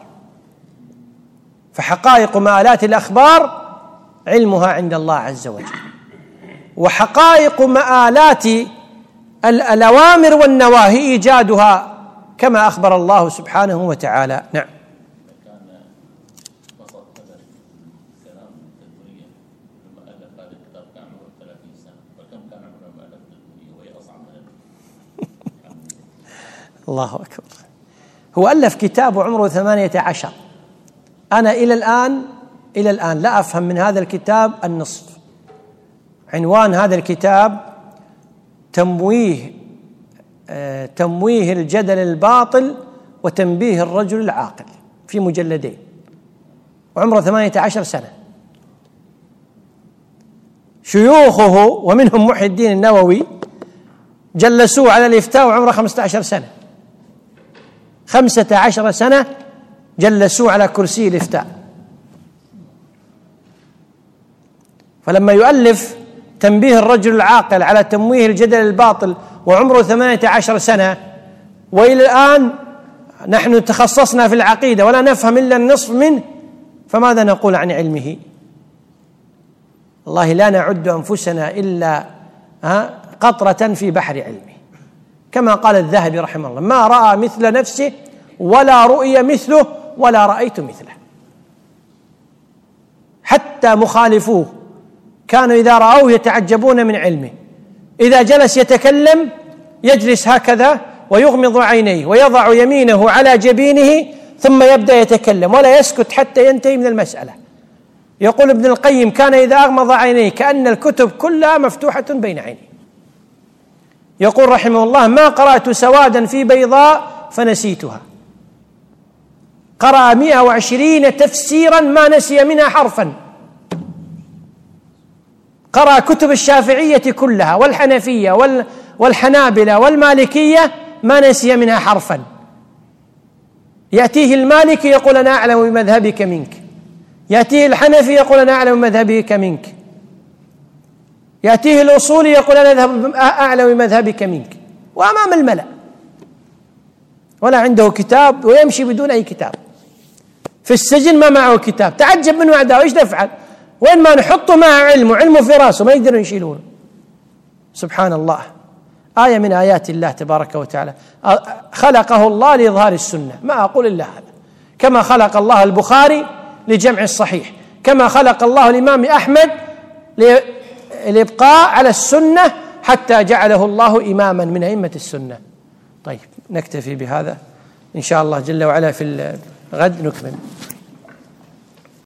فحقائق مآلات الأخبار علمها عند الله عز وجل، وحقائق مآلات الأوامر والنواهي إيجادها كما أخبر الله سبحانه وتعالى. نعم. الله أكبر. هو ألف كتاب وعمره 18. أنا إلى الآن لا أفهم من هذا الكتاب النصف. عنوان هذا الكتاب تمويه الجدل الباطل وتنبيه الرجل العاقل، في مجلدين، وعمره 18 سنة. شيوخه ومنهم محي الدين النووي جلسوه على الإفتاء وعمره 15 سنة. 15 سنة جلسوه على كرسي الإفتاء. فلما يؤلف تنبيه الرجل العاقل على تمويه الجدل الباطل وعمره 18 سنة، وإلى الآن نحن تخصصنا في العقيدة ولا نفهم إلا النصف منه، فماذا نقول عن علمه؟ الله لا نعد أنفسنا إلا قطرة في بحر علمه، كما قال الذهبي رحمه الله: ما رأى مثل نفسه ولا رؤي مثله ولا رأيت مثله. حتى مخالفوه كانوا إذا رأوه يتعجبون من علمه، إذا جلس يتكلم يجلس هكذا ويغمض عينيه ويضع يمينه على جبينه ثم يبدأ يتكلم ولا يسكت حتى ينتهي من المسألة. يقول ابن القيم: كان إذا أغمض عينيه كأن الكتب كلها مفتوحة بين عينيه. يقول رحمه الله: ما قرأت سوادا في بيضاء فنسيتها. قرأ 120 تفسيرا ما نسي منها حرفا. قرأ كتب الشافعية كلها والحنفية والحنابلة والمالكية ما نسي منها حرفا. يأتيه المالكي يقول: أنا أعلم بمذهبك منك. يأتيه الحنفي يقول: أنا أعلم بمذهبك منك. يأتيه الأصولي يقول: أنا أعلم بمذهبك منك، وأمام الملأ، ولا عنده كتاب ويمشي بدون أي كتاب. في السجن ما معه كتاب، تعجب من أعداءه إيش نفعل؟ وين ما نحطه مع علمه في راسه ما يقدرون يشيلونه. سبحان الله، آية من آيات الله تبارك وتعالى، خلقه الله لإظهار السنة، ما أقول إلا هذا، كما خلق الله البخاري لجمع الصحيح، كما خلق الله الإمام أحمد للإبقاء على السنة حتى جعله الله إماما من أئمة السنة. طيب نكتفي بهذا إن شاء الله جل وعلا، في الغد نكمل.